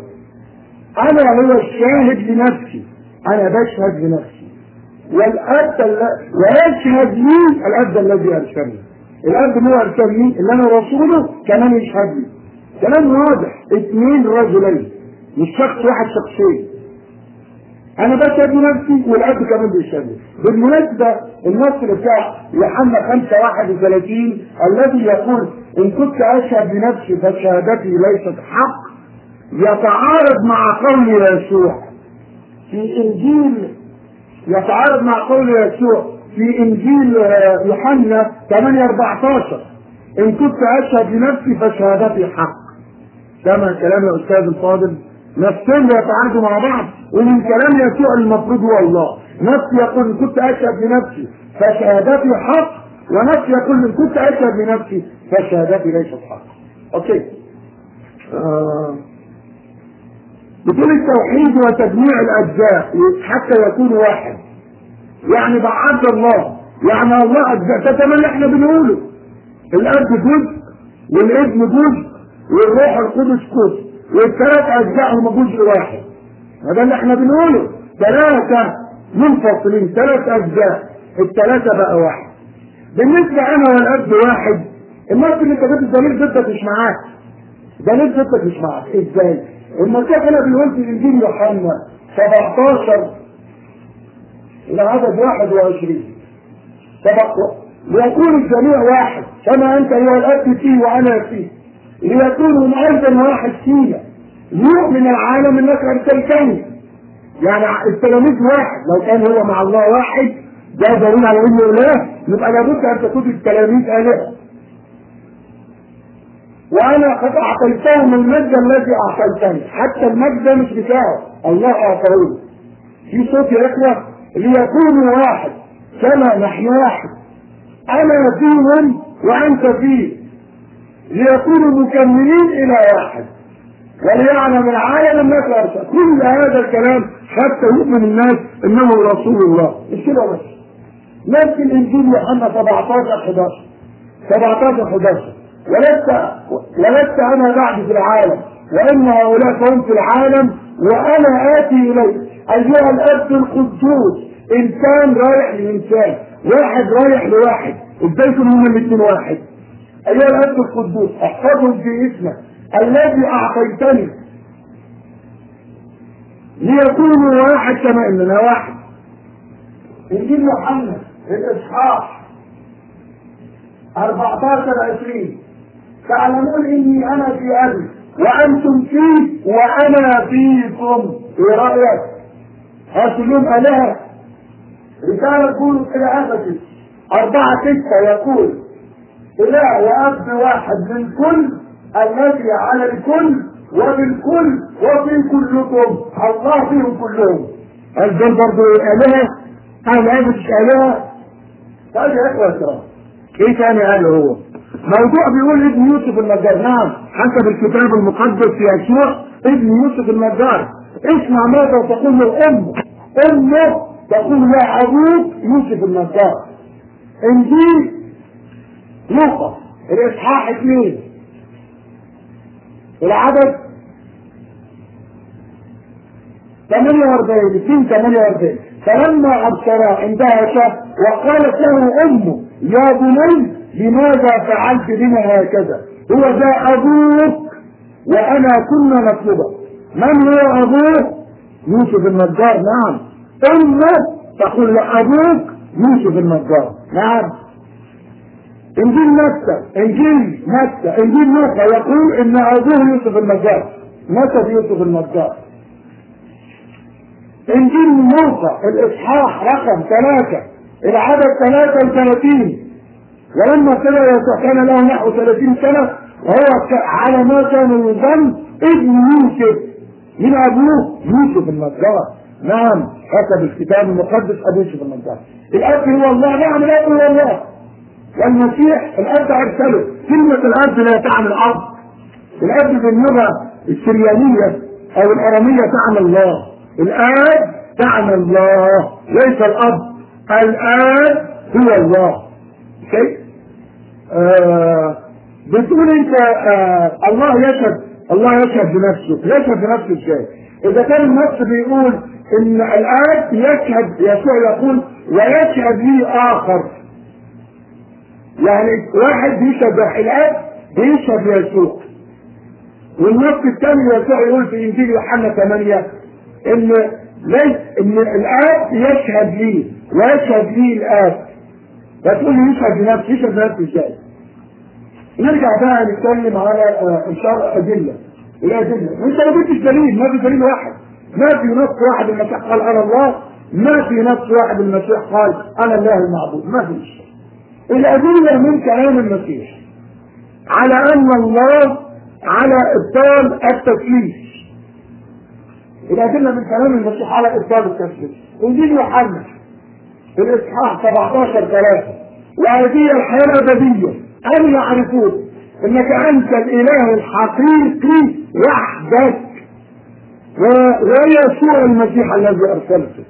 أنا هو الشاهد لنفسي، أنا بشهد لنفسي، والأب ويشهد لي الأب الذي أرسلني. الأب هو أرسلني اللي أنا رسوله كمان يشهد لي. كلام واضح، اثنين رجلين مش شخص واحد، شخصين. أنا بشهد لنفسي والأب كمان بيشهد لي. بالمناسبة النص بتاع يوحنا خمسة واحد وثلاثين الذي يقول إن كنت أشهد لنفسي فشهادتي ليست حق يتعارض مع قول يسوع. في انجيل يتعارض مع قول يسوع في انجيل يوحنا ثمانية أربعتاشر ان كنت اشهد بنفسي فشهادتي حق. سمع كلام يا استاذ الفاضل؟ نفسين يتعارضوا مع بعض، ومن كلام يسوع المفروض هو الله. نفس يقول ان كنت اشهد بنفسي فشهادتي حق، ونفس يقول ان كنت اشهد بنفسي فشهادتي ليست حق. اوكي. آه. بطول التوحيد وتجميع الاجزاء حتى يكون واحد، يعني بعد الله، يعني الله اجزاء. ده كمان اللي احنا بنقوله، الاب جزء والابن جزء والروح القدس جزء، والثلاث اجزاء هم جزء واحد. هذا اللي احنا بنقوله، ثلاثه منفصلين، ثلاث اجزاء، الثلاثه بقى واحد. بالنسبه انا والاب واحد، الناس اللي انت جبت الدليل ضدك مش معاك، دليل ضدك مش معاك. ازاي؟ المسيح هنا بيقول في انجيل يوحنا سبعتاشر العدد واحد وعشرين ليكون الجميع واحد كما انت هو الاب فيه وانا فيه ليكونوا ايضا واحد فينا ليؤمن العالم انك ارسلتني. يعني التلاميذ واحد، لو كان هو مع الله واحد ده دليل على انه اله، يبقى لابد ان تكون التلاميذ اله. وانا قد اعطيتهم المجد الذي اعطيتني، حتى المجد مش بتاعه، الله اعطاه له. في صوت يا اخوه، ليكونوا واحد كما نحن واحد، انا فيهم وانت فيه، ليكونوا مكملين الى واحد، وليعلم العالم انك ارسل. كل هذا الكلام حتى يؤمن الناس انه رسول الله، مش كده بس. نفس الانجيل يوحنا سبعتاشر حداشر سبعتاشر حداشر ولست ولست انا بعد في العالم وان هؤلاء هم في العالم وانا اتي اليك. ايها الاب القدوس، انسان رايح لانسان، واحد رايح لواحد، ازاي يكونوا هما الاثنين واحد؟ ايها الاب القدوس احفظهم في اسمك الذي اعطيتني ليكونوا واحد كما اننا واحد. انجيل يوحنا الاصحاح أربعتاشر عشرين تعلمون اني انا في ابي وانتم فيه وانا فيكم. ايه رايك؟ هاتلون الهه. رساله تقول الى افسس أربعة ستة يقول اله واب واحد من كل الذي على الكل وبالكل وفي كلكم، الله فيهم كلهم. هل دول برضه الهه؟ هل هذا مش الهه؟ طيب يا اخوه الكرام، ايه تاني قال هو؟ موضوع بيقول ابن يوسف النجار. نعم، حسب الكتاب المقدس يسوع ابن يوسف النجار. اسمع ماذا تقول له امه. امه تقول يا ابوك يوسف النجار. انجيل لوقا الاصحاح اثنين العدد ثمانية وأربعين اثنين ثمانية وأربعين فلما ابصر عندها شاف وقالت له امه يا بني لماذا فعلت بنا هكذا؟ هو ذا ابوك وانا كنا نطلبه. من هو ابوك؟ يوسف النجار. نعم. امه تقول لابوك يوسف النجار. نعم. انجيل متى انجيل متى انجيل لوقا يقول ان ابوه يوسف النجار. نسب يوسف النجار. انجيل لوقا الاصحاح رقم ثلاثة العدد ثلاثة وثلاثين ولما ابتدى يسوع كان له نحو ثلاثين سنة وهو على ما كان يظن ابن يوسف من ابوه يوسف النجار. نعم، حسب الكتاب المقدس ابو يوسف النجار. الاب هو الله. نعم، الاب هو الله. والمسيح الاب ارسله. كلمة الاب لا تعني الاب. الاب باللغة السريانية او الارامية تعني الله. الاب تعني الله ليس الاب. الاب هو الله. اوكي؟ آه بتقول انت آه الله يشهد الله يشهد بنفسه. يشهد بنفسه ازاي؟ اذا كان النص بيقول ان الاب يشهد، يسوع يقول ويشهد لي اخر، يعني واحد بيشهد الاب بيشهد يسوع. والنص الثاني يسوع يقول في انجيل يوحنا ثمانية ان ليس ان الاب يشهد لي ويشهد لي الاب. فتقول لي يشهد بنفسه. يشهد بنفسه ازاي؟ نرجع بقى نتكلم على اشاره ادله. الادله انت ما جبتش دليل، ما في دليل واحد. ما في نص واحد المسيح قال انا الله، ما في نص واحد المسيح قال انا الله المعبود، ما فيش. الادله من كلام المسيح على ان الله على ابطال التثليث. الادله من كلام المسيح على ابطال التثليث. انجيل يوحنا الاصحاح سبعتاشر ثلاثة، وهذه الحياه الابديه ان يعرفوك انك انت الاله الحقيقي وحدك ويسوع المسيح الذي ارسلته.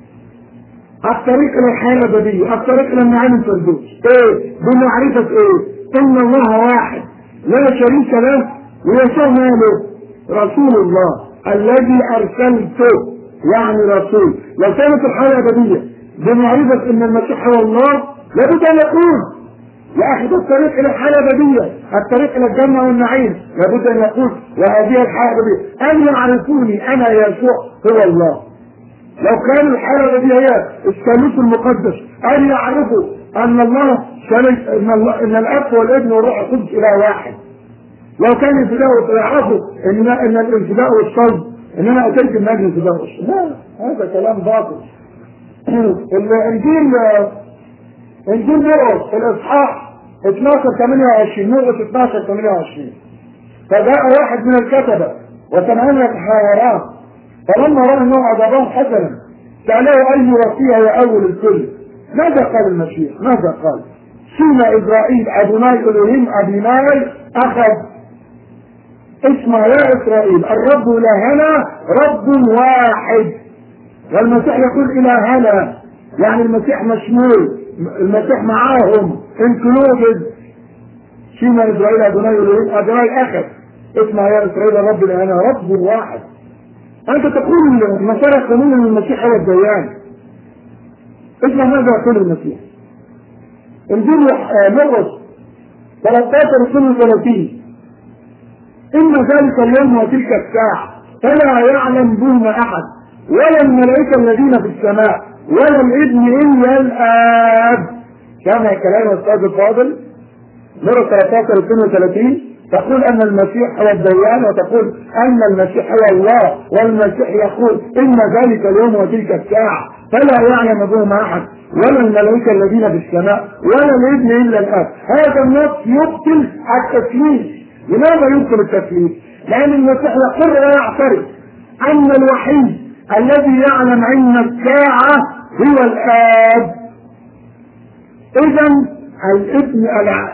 الطريق الى الحياه الابديه، الطريق الى النعيم الفردوس. ايه؟ بمعرفه ايه؟ ان الله واحد لا شريك له، ويسوع ماله؟ رسول الله الذي ارسلته، يعني رسول. لو كانت الحياه الابديه بمعرفه ان المسيح هو الله لابد ان يكون ياخذ الطريق الى الحياه الابديه، الطريق الى الجنه والنعيم، لابد ان يقول وهذه الحياه الابديه ان يعرفوني انا يسوع هو الله. لو كان الحياه الابديه هي الثالوث المقدس ان يعرفوا ان الله ان الله ان الاب والابن والروح القدس اله واحد. لو كان الفداء يعرفوا ان ان الانفداء والصلب ان انا اتيت من اجل الفداء والصلب. لا، هذا كلام باطل. الانجيل انجيل مرقس الاصحاح اثناشر ثمانية وعشرين، مرقس اثناشر ثمانية وعشرين، فجاء واحد من الكتبه وسمعون يتحاوران، فلما راى انهم عجبهم حسنا سالوه اي وصيه هي اول الكل. ماذا قال المسيح؟ ماذا قال؟ سمع اسرائيل ادوناي الوهيم ادوناي اخذ اسمع يا اسرائيل الرب الهنا رب واحد. والمسيح يقول الهنا، يعني المسيح مشمول، المسيح معاهم انكلودد. سمع اسرائيل ادوناي الوهيم ادوناي اخذ اسمع يا اسرائيل الرب الهنا رب واحد. انت تقول المسيح يقولون ان المسيح هو الديان. اسمع ماذا يقول المسيح. انجيل مرقس ثلاثة اثنين وثلاثين، ان ذلك اليوم وتلك الساعه فلا يعلم بهم احد ولا الملائكه الذين في السماء ولا الابن الا الاب. كما كلام الاستاذ الفاضل مرقس ثلاثة اثنين وثلاثين تقول ان المسيح هو الديان، وتقول ان المسيح هو الله، والمسيح يقول ان ذلك اليوم وتلك الساعه فلا يعلم بهم احد ولا الملائكه الذين في السماء ولا الابن الا الاب. هذا النص يبطل التثليث. لماذا يبطل التثليث؟ لان المسيح يقر ويعترف ان الوحيد الذي يعلم علم الساعه هو الاب. اذا الابن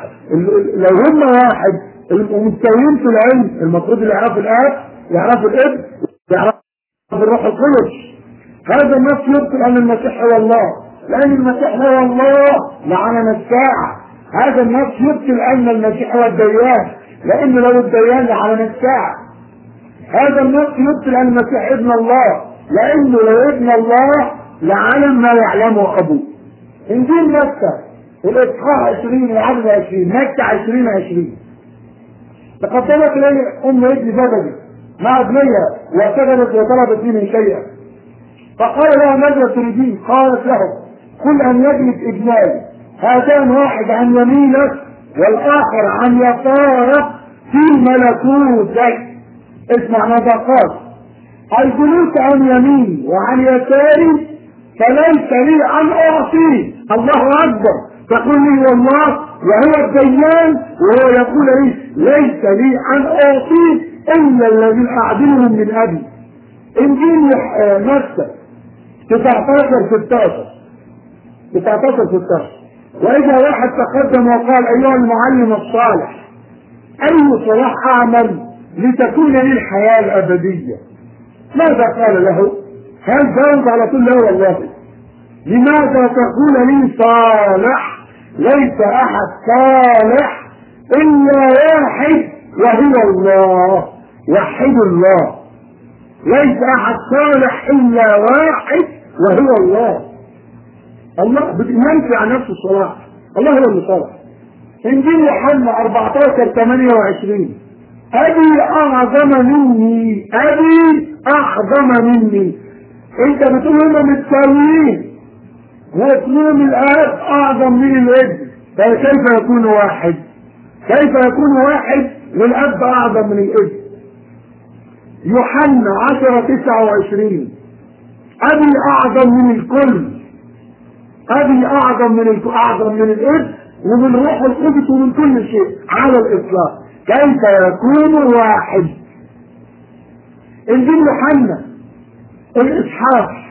لو هم واحد المستويين في العلم المفروض اللي يعرفوا الاب يعرفوا الابن يعرفوا الروح القدس. هذا النص يبطل ان المسيح هو الله، لان المسيح هو الله لعلم الساعه. هذا النص يبطل ان المسيح هو الديان، لان لو الديان لعلم الساعه. هذا النص يبطل ان المسيح ابن الله، لانه لو ابن الله لعلم ما يعلمه ابوه. انجيل متى الاصحاح عشرين وعدد عشرين، متى عشرين عشرين، تقدمت الي ام ابن زبدي مع ابنيها واعتذرت وطلبت مني شيئا، فقال لها ماذا تريدين؟ قالت له قل ان يجلس ابنائي هذان واحد عن يمينك والاخر عن يسارك في ملكوتك. اسمع ماذا قال: الجلوس عن يميني وعن يساري فليس لي ان اعطيه. الله اكبر. تقول لي والله وهو الديان وهو يقول لي ليس لي ان اعطيه الا الذي اعدلهم من ابي. انجيل متى تسعتاشر ستاشر تسعتاشر ستاشر. واذا واحد تقدم وقال ايها المعلم الصالح اي صلاح اعمل لتكون لي الحياه الابديه؟ ماذا قال له؟ هل جاوب على طول له والله لماذا تقول لي صالح؟ ليس احد صالح الا واحد وهو الله. وحد الله. ليس احد صالح الا واحد وهو الله. الله بينفي عن نفسه الصلاح، الله هو اللي صالح. انجيل يوحنا اربعتاشر ثمانية وعشرين: ابي اعظم مني، ابي اعظم مني. انت بتقول هم متساويين واسمهم الاب اعظم من الابن، فكيف يكون واحد؟ كيف يكون واحد والاب اعظم من الابن؟ يوحنا عشرة تسعة وعشرين أبي أعظم من الكل، أبي أعظم من الكل، أعظم من الإبن ومن روح القدس ومن كل شيء على الإطلاق، كيف يكون واحد؟ إنجيل يوحنا الإصحاح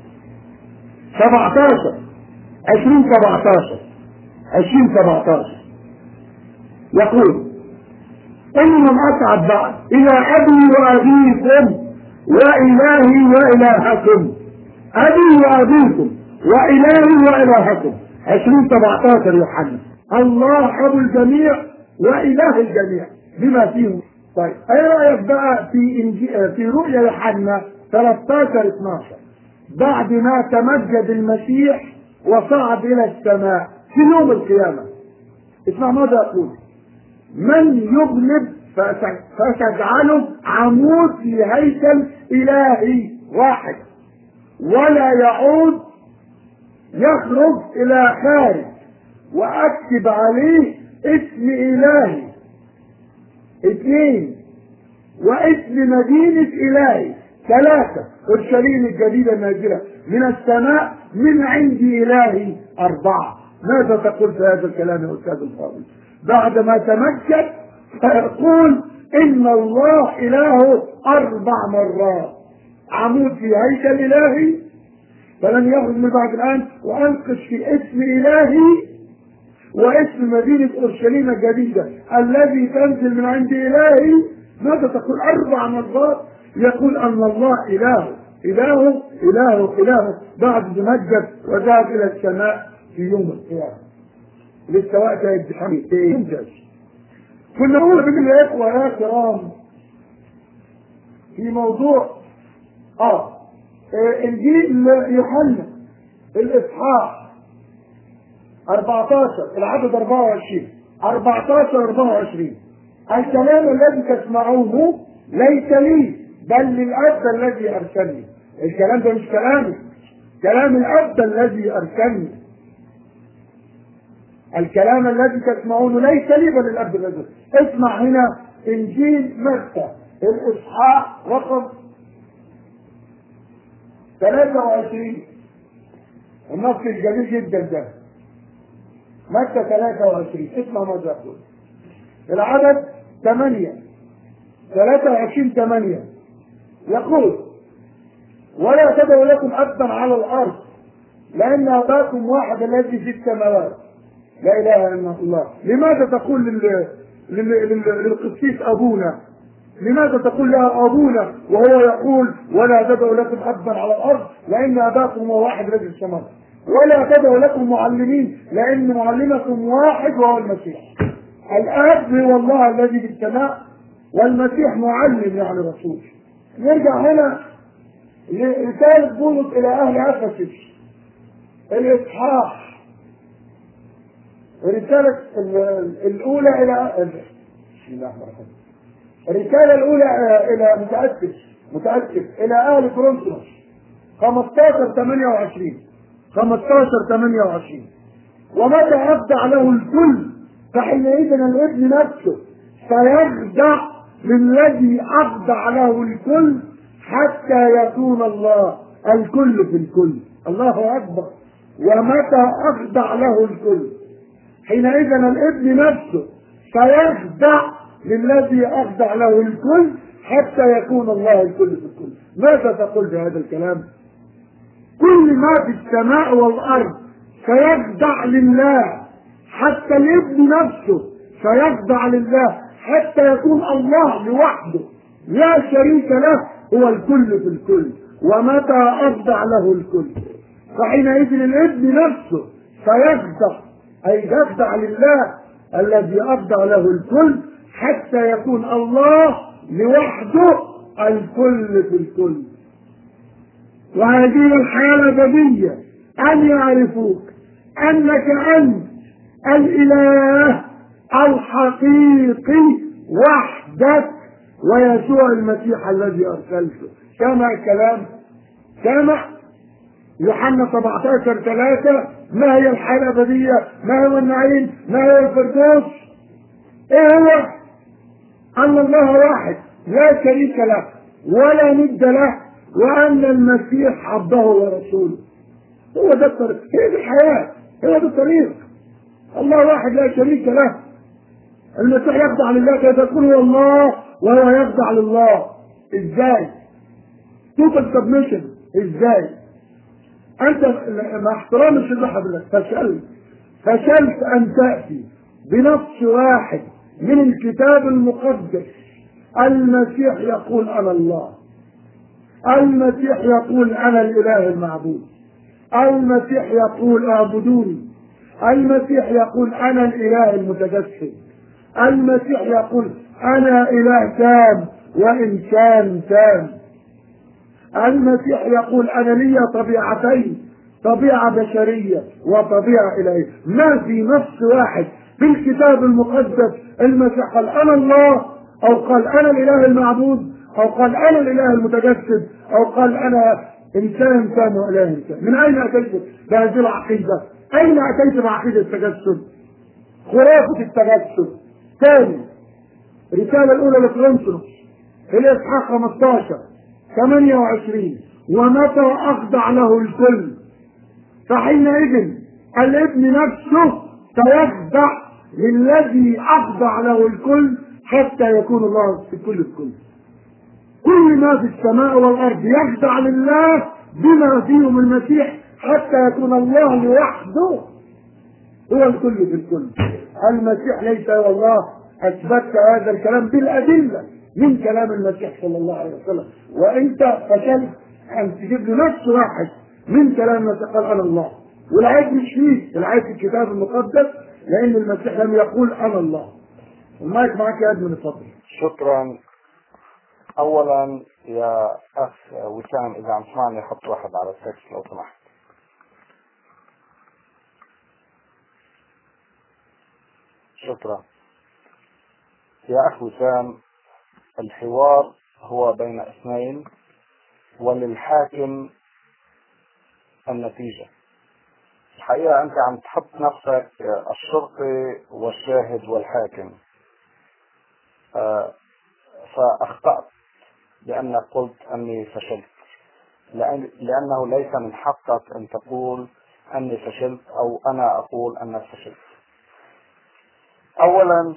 سبعتاشر عشرين سبعتاشر عشرين سبعتاشر يقول إن لم أصعد بعد إلى أبي وأبيكم وإلهي وإلهكم، أبي وأبيكم وإلهي وإلهكم. عشرين سبعتاشر يوحنا، الله أبو الجميع وإله الجميع بما فيهم. طيب ايه رأيك بقى في إنجي... في رؤيا يوحنا ثلاثتاشر اتناشر بعد ما تمجد المسيح وصعد إلى السماء في يوم القيامة؟ اسمع ماذا يقول: من يغلب فسجعله عمود في هيكل إلهي واحد ولا يعود يخرج إلى خارج، وأكتب عليه اسم إلهي اثنين واسم مدينة إلهي ثلاثة أورشليم الجديدة النازلة من السماء من عند إلهي أربعة. ماذا تقول في هذا الكلام يا أستاذ الفاضل؟ بعد ما تمجد فيقول إن الله إله أربع مرات، عمود في هيكل إلهي فلن يخرج من بعد الآن، وأنقش في اسم إلهي واسم مدينة أورشليم الجديدة الذي تنزل من عند إلهي. ماذا تقول؟ أربع مرات يقول أن الله إله إله إله إله بعد تمجد وذهب إلى السماء في يوم القيامة. لسه وقت الامتحان ينجز. كنا نقول بين يا إخوة يا كرام في موضوع آه إنجيل يوحنا الإصحاح أربعتاشر العدد أربعة وعشرين أربعتاشر أربعة وعشرين الكلام الذي تسمعونه ليس لي بل للأب الذي أرسلني. الكلام ده مش كلامي، كلام الأب الذي أرسلني. الكلام الذي تسمعونه ليس لي بل للأب الذي أرسلني. اسمع هنا إنجيل متى الإصحاح رقم ثلاثة وعشرين، النص الجميل جدا ده متى ثلاثة وعشرين. اسمع ماذا يقول العدد ثمانية ثلاثة وعشرين ثمانية يقول: ولا تدعوا لكم أبا على الأرض لأن أباكم واحد الذي في السماوات لا إله إلا الله. لماذا تقول لل... لل... لل... للقسيس أبونا؟ لماذا تقول له أبونا وهو يقول ولا تدعوا لكم أبا على الأرض لأن أباكم هو واحد الذي في السماوات؟ ولا تدعوا لكم معلمين لأن معلمكم واحد وهو المسيح. الآب هو الله الذي في السماء والمسيح معلم يعني رسول. نرجع هنا لرسالة بولس إلى أهل أفسس الإصحاح الرسالة الأولى إلى بسم الله الرحمن الرحيم الرسالة الأولى إلى متأسف متأسف إلى أهل كورنثوس خمستاشر ثمانية وعشرين خمستاشر ثمانية وعشرين ومتى أخضع له الكل فحينئذ الابن نفسه سيخضع للذي أخضع له الكل حتى يكون الله الكل في الكل. الله أكبر. ومتى أخضع له الكل حينئذ الابن نفسه سيخضع للذي أخضع له الكل حتى يكون الله الكل في الكل. ماذا تقول بهذا الكلام؟ كل ما في السماء والأرض سيخضع لله، حتى الابن نفسه سيخضع لله حتى يكون الله لوحده لا شريك له هو الكل في الكل. ومتى أخضع له الكل فحينئذ الابن نفسه سيخضع أي يخضع لله الذي أخضع له الكل حتى يكون الله لوحده الكل في الكل. وهذه الحياة الأبدية أن يعرفوك أنك أنت الإله الحقيقي وحدك ويسوع المسيح الذي أرسلته. سمع الكلام؟ سمع يوحنا سبعتاشر ثلاثة ما هي الحياة الأبدية؟ ما هو النعيم؟ ما هو الفردوس؟ إيه هو؟ أن الله واحد لا شريك له ولا ند له، وأن المسيح عبده ورسوله. هو ده الطريق، هي دي الحياة، هو ده الطريق. الله واحد لا شريك له. المسيح يخضع لله كيف يكون هو الله وهو يخضع لله. ازاي؟ توتال سبمشن. ازاي؟ انت مع احترام الشيخ حضرتك فشلت فشلت ان تاتي بنص واحد من الكتاب المقدس. المسيح يقول انا الله، المسيح يقول انا الاله المعبود، المسيح يقول اعبدوني، المسيح يقول انا الاله المتجسد، المسيح يقول انا اله تام وانسان تام، المسيح يقول انا لي طبيعتين، طبيعه بشريه وطبيعه الهيه. ما في نص واحد في الكتاب المقدس المسيح قال انا الله، او قال انا الاله المعبود، او قال انا الاله المتجسد، او قال انا انسان تام واله انسان. من اين اتيت بهذه العقيده؟ اين اتيت بعقيده التجسد؟ خرافه التجسد. ثاني الرساله الاولى لكورنثوس الاصحاح خمسة عشر ثمانية وعشرين، ومتى اخضع له الكل فحينئذ الابن نفسه سيخضع للذي اخضع له الكل حتى يكون الله في كل الكل. كل ما في السماء والارض يخضع لله بما فيهم المسيح حتى يكون الله لوحده هو الكل في الكل. المسيح ليس هو الله. اثبتت هذا الكلام بالادله من كلام المسيح صلى الله عليه وسلم، وانت فشلت ان تجيب لي نص واحد من كلام المسيح قال انا الله. والعيب مش فيك، العيب في الكتاب المقدس، لان المسيح لم يقول انا الله. المايك معك يا ادم، اتفضل. شكرا. اولا يا اخ وسام، اذا عم تسمعني حط واحد على التكست لو سمحت. شكرا يا اخ وسام. الحوار هو بين اثنين، وللحاكم النتيجة. الحقيقة انت عم تحط نفسك الشرطي والشاهد والحاكم، فاخطأت لانك قلت اني فشلت، لأن لانه ليس من حقك ان تقول اني فشلت او انا اقول انك فشلت. اولا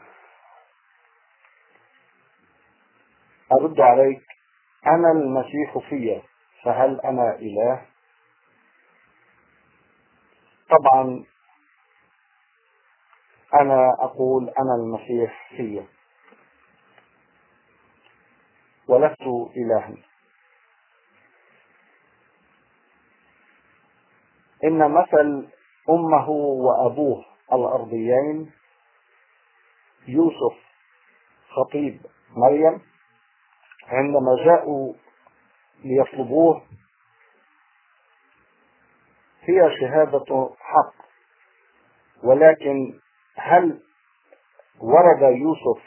ارد عليك، انا المسيح في، فهل انا اله؟ طبعا انا اقول انا المسيح في ولست الها. ان مثل امه وابوه الارضيين يوسف خطيب مريم عندما جاءوا ليطلبوه هي شهادة حق، ولكن هل ورد يوسف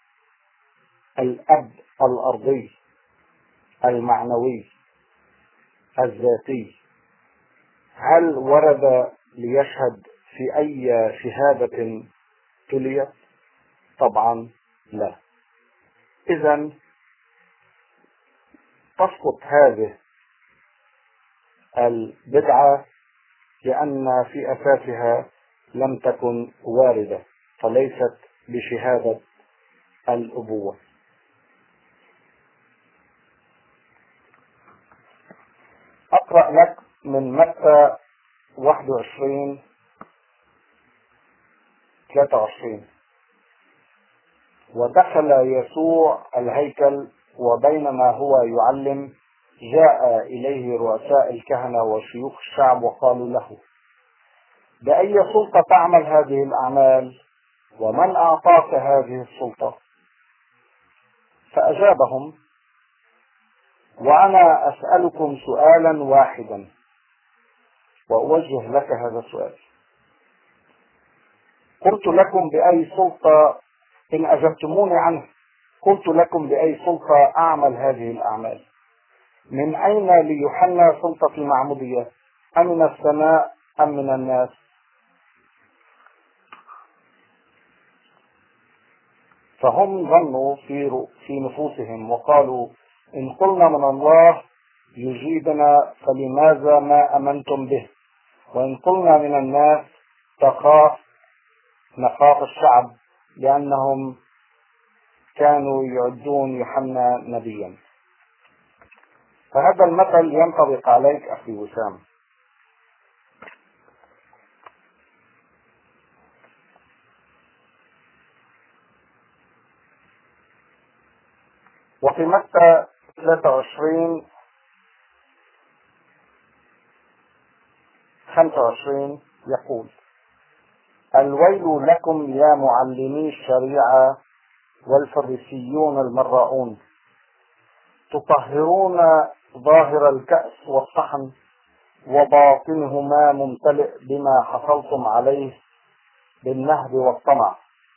الأب الأرضي المعنوي الذاتي، هل ورد ليشهد في أي شهادة تليت؟ طبعا لا. إذن تسقط هذه البدعة لأن في أساسها لم تكن واردة، فليست بشهادة الأبوة. أقرأ لك من متى واحد وعشرين ثلاثة وعشرين. ودخل يسوع الهيكل، وبينما هو يعلم جاء إليه رؤساء الكهنة وشيوخ الشعب وقالوا له: بأي سلطة تعمل هذه الأعمال؟ ومن أعطاك هذه السلطة؟ فأجابهم: وأنا أسألكم سؤالا واحدا وأوجه لك هذا السؤال. قلت لكم بأي سلطة، إن أجبتموني عنه قلت لكم بأي سلطة أعمل هذه الأعمال؟ من أين ليوحنا سلطة المعمودية؟ أم من السماء أم من الناس؟ فهم ظنوا في في نفوسهم وقالوا: إن قلنا من الله يجيبنا فلماذا ما أمنتم به؟ وإن قلنا من الناس تخاف نخاف الشعب لأنهم كانوا يعدون يوحنا نبيا. فهذا المثل ينطبق عليك أخي وسام. وفي متى ثلاثة وعشرين خمسة وعشرين يقول: الويل لكم يا معلمي الشريعة والفريسيون المراؤون، تطهرون ظاهر الكأس والصحن وباطنهما ممتلئ بما حصلتم عليه بالنهب والطمع.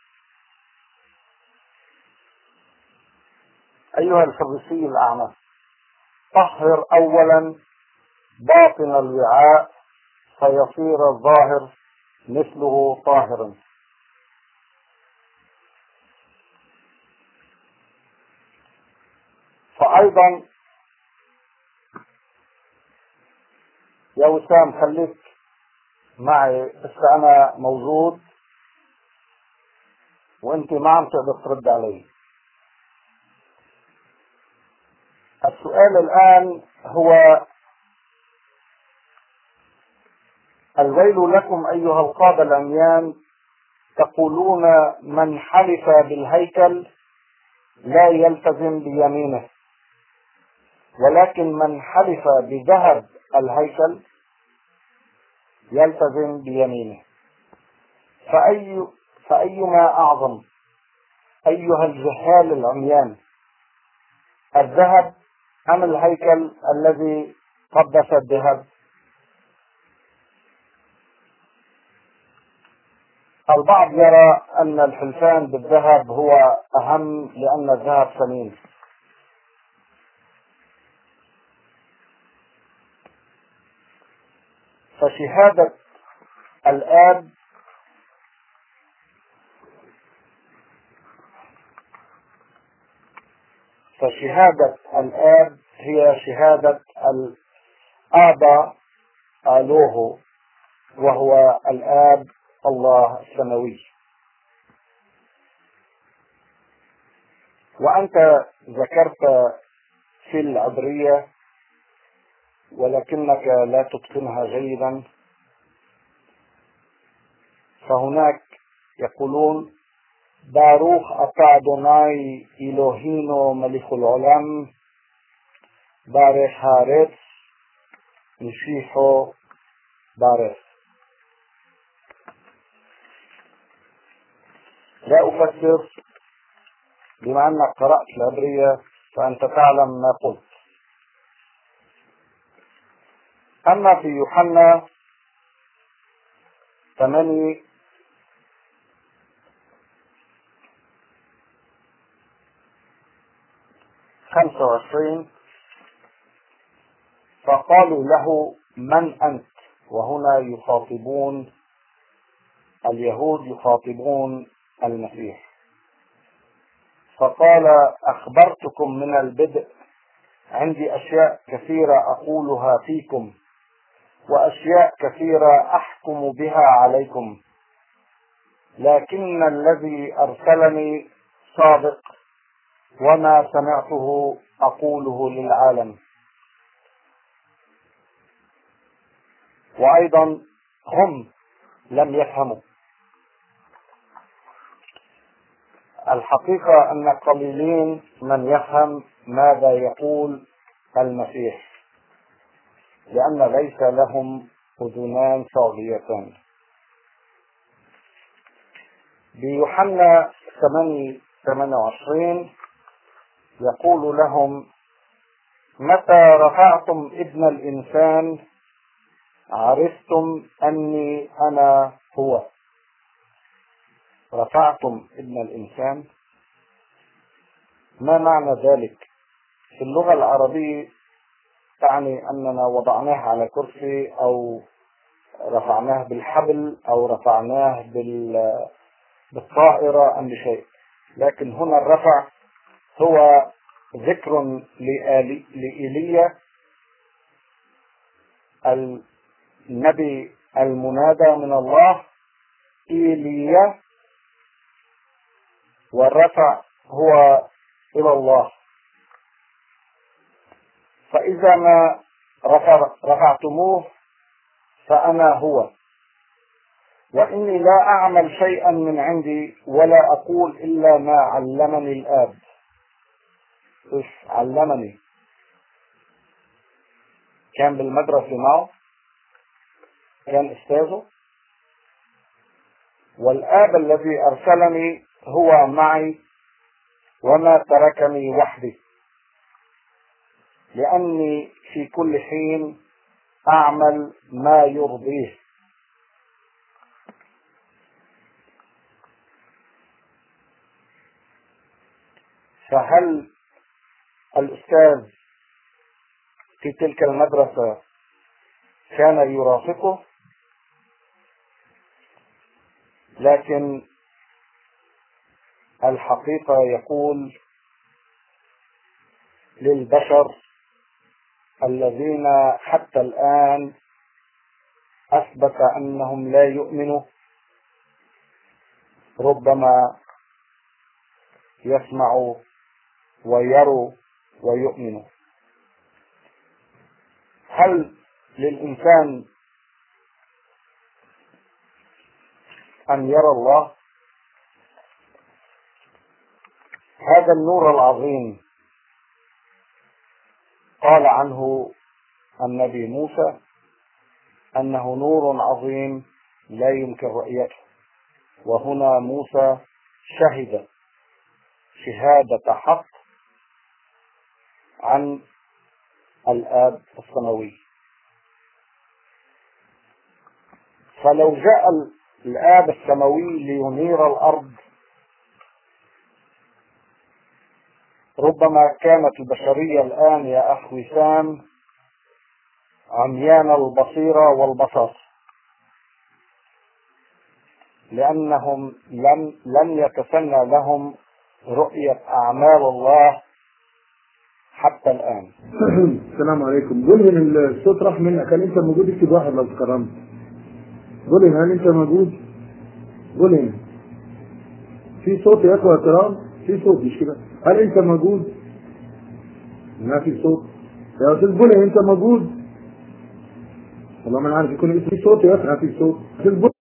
أيها الفريسي الأعمى، طهر أولا باطن الوعاء فيصير الظاهر مثله طاهرا. فأيضا يا وسام خليك معي، بس أنا موجود وأنت ما عم تقدر ترد علي. السؤال الآن هو: الويل لكم أيها القادة العميان، تقولون من حلف بالهيكل لا يلتزم بيمينه، ولكن من حلف بذهب الهيكل يلتزم بيمينه. فأي فأيما أعظم أيها الجهال العميان، الذهب أم الهيكل الذي قدس الذهب؟ البعض يرى أن الحلفان بالذهب هو أهم لأن الذهب ثمين. فشهادة الآب فشهادة الآب هي شهادة الآبا آلوه، وهو الآب الله السماوي. وأنت ذكرت في العبرية ولكنك لا تتقنها جيدا، فهناك يقولون: باروخ أتا أدوناي إلهينو ملك العالم بارخ هارت نشيحو بارخ. لا أفسر، بما أنك قرأت العبرية فأنت تعلم ما قلت. أما في يوحنا ثمانية خمسة وعشرين فقالوا له: من أنت؟ وهنا يخاطبون اليهود، يخاطبون المسيح. فقال: أخبرتكم من البدء، عندي أشياء كثيرة أقولها فيكم وأشياء كثيرة أحكم بها عليكم، لكن الذي أرسلني صادق وما سمعته أقوله للعالم. وأيضا هم لم يفهموا. الحقيقة أن قليلين من يفهم ماذا يقول المسيح، لأن ليس لهم أذنان صاغيتان. بيوحنا ثمانية وعشرين يقول لهم: متى رفعتم ابن الإنسان عرفتم أني أنا هو. رفعتم ابن الإنسان، ما معنى ذلك؟ في اللغة العربية تعني أننا وضعناه على كرسي أو رفعناه بالحبل أو رفعناه بالطائرة أم بشيء، لكن هنا الرفع هو ذكر لآلي لإيليا النبي المنادى من الله إيليا، والرفع هو إلى الله. فإذا ما رفع رفعتموه فأنا هو، وإني لا أعمل شيئا من عندي ولا أقول إلا ما علمني الآب. إيش علمني؟ كان بالمدرسة معه، كان أستاذه، والآب الذي أرسلني هو معي وما تركني وحدي، لأني في كل حين أعمل ما يرضيه. فهل الأستاذ في تلك المدرسة كان يرافقه؟ لكن الحقيقة يقول للبشر الذين حتى الآن أثبت أنهم لا يؤمنوا، ربما يسمعوا ويروا ويؤمنوا. هل للإنسان أن يرى الله؟ هذا النور العظيم قال عنه النبي موسى أنه نور عظيم لا يمكن رؤيته، وهنا موسى شهد شهادة حق عن الآب السماوي. فلو جاء الآب السماوي لينير الأرض ربما كانت البشرية الآن يا أخ وسام عميان البصيرة والبصر، لأنهم لم لم يتسنى لهم رؤية أعمال الله حتى الآن. السلام عليكم. قول هنا الصوت راح منك، هل أنت موجود؟ اكتب واحد لو تكرمت. قول هنا، هل أنت موجود؟ قول هنا. في صوت يا أخوة كرام، في صوت مش كده؟ هل أنت موجود؟ ما في صوت يا أستاذ. قول أنت موجود؟ والله ما أنا عارف يكون في صوت يا أخي، ما في صوت.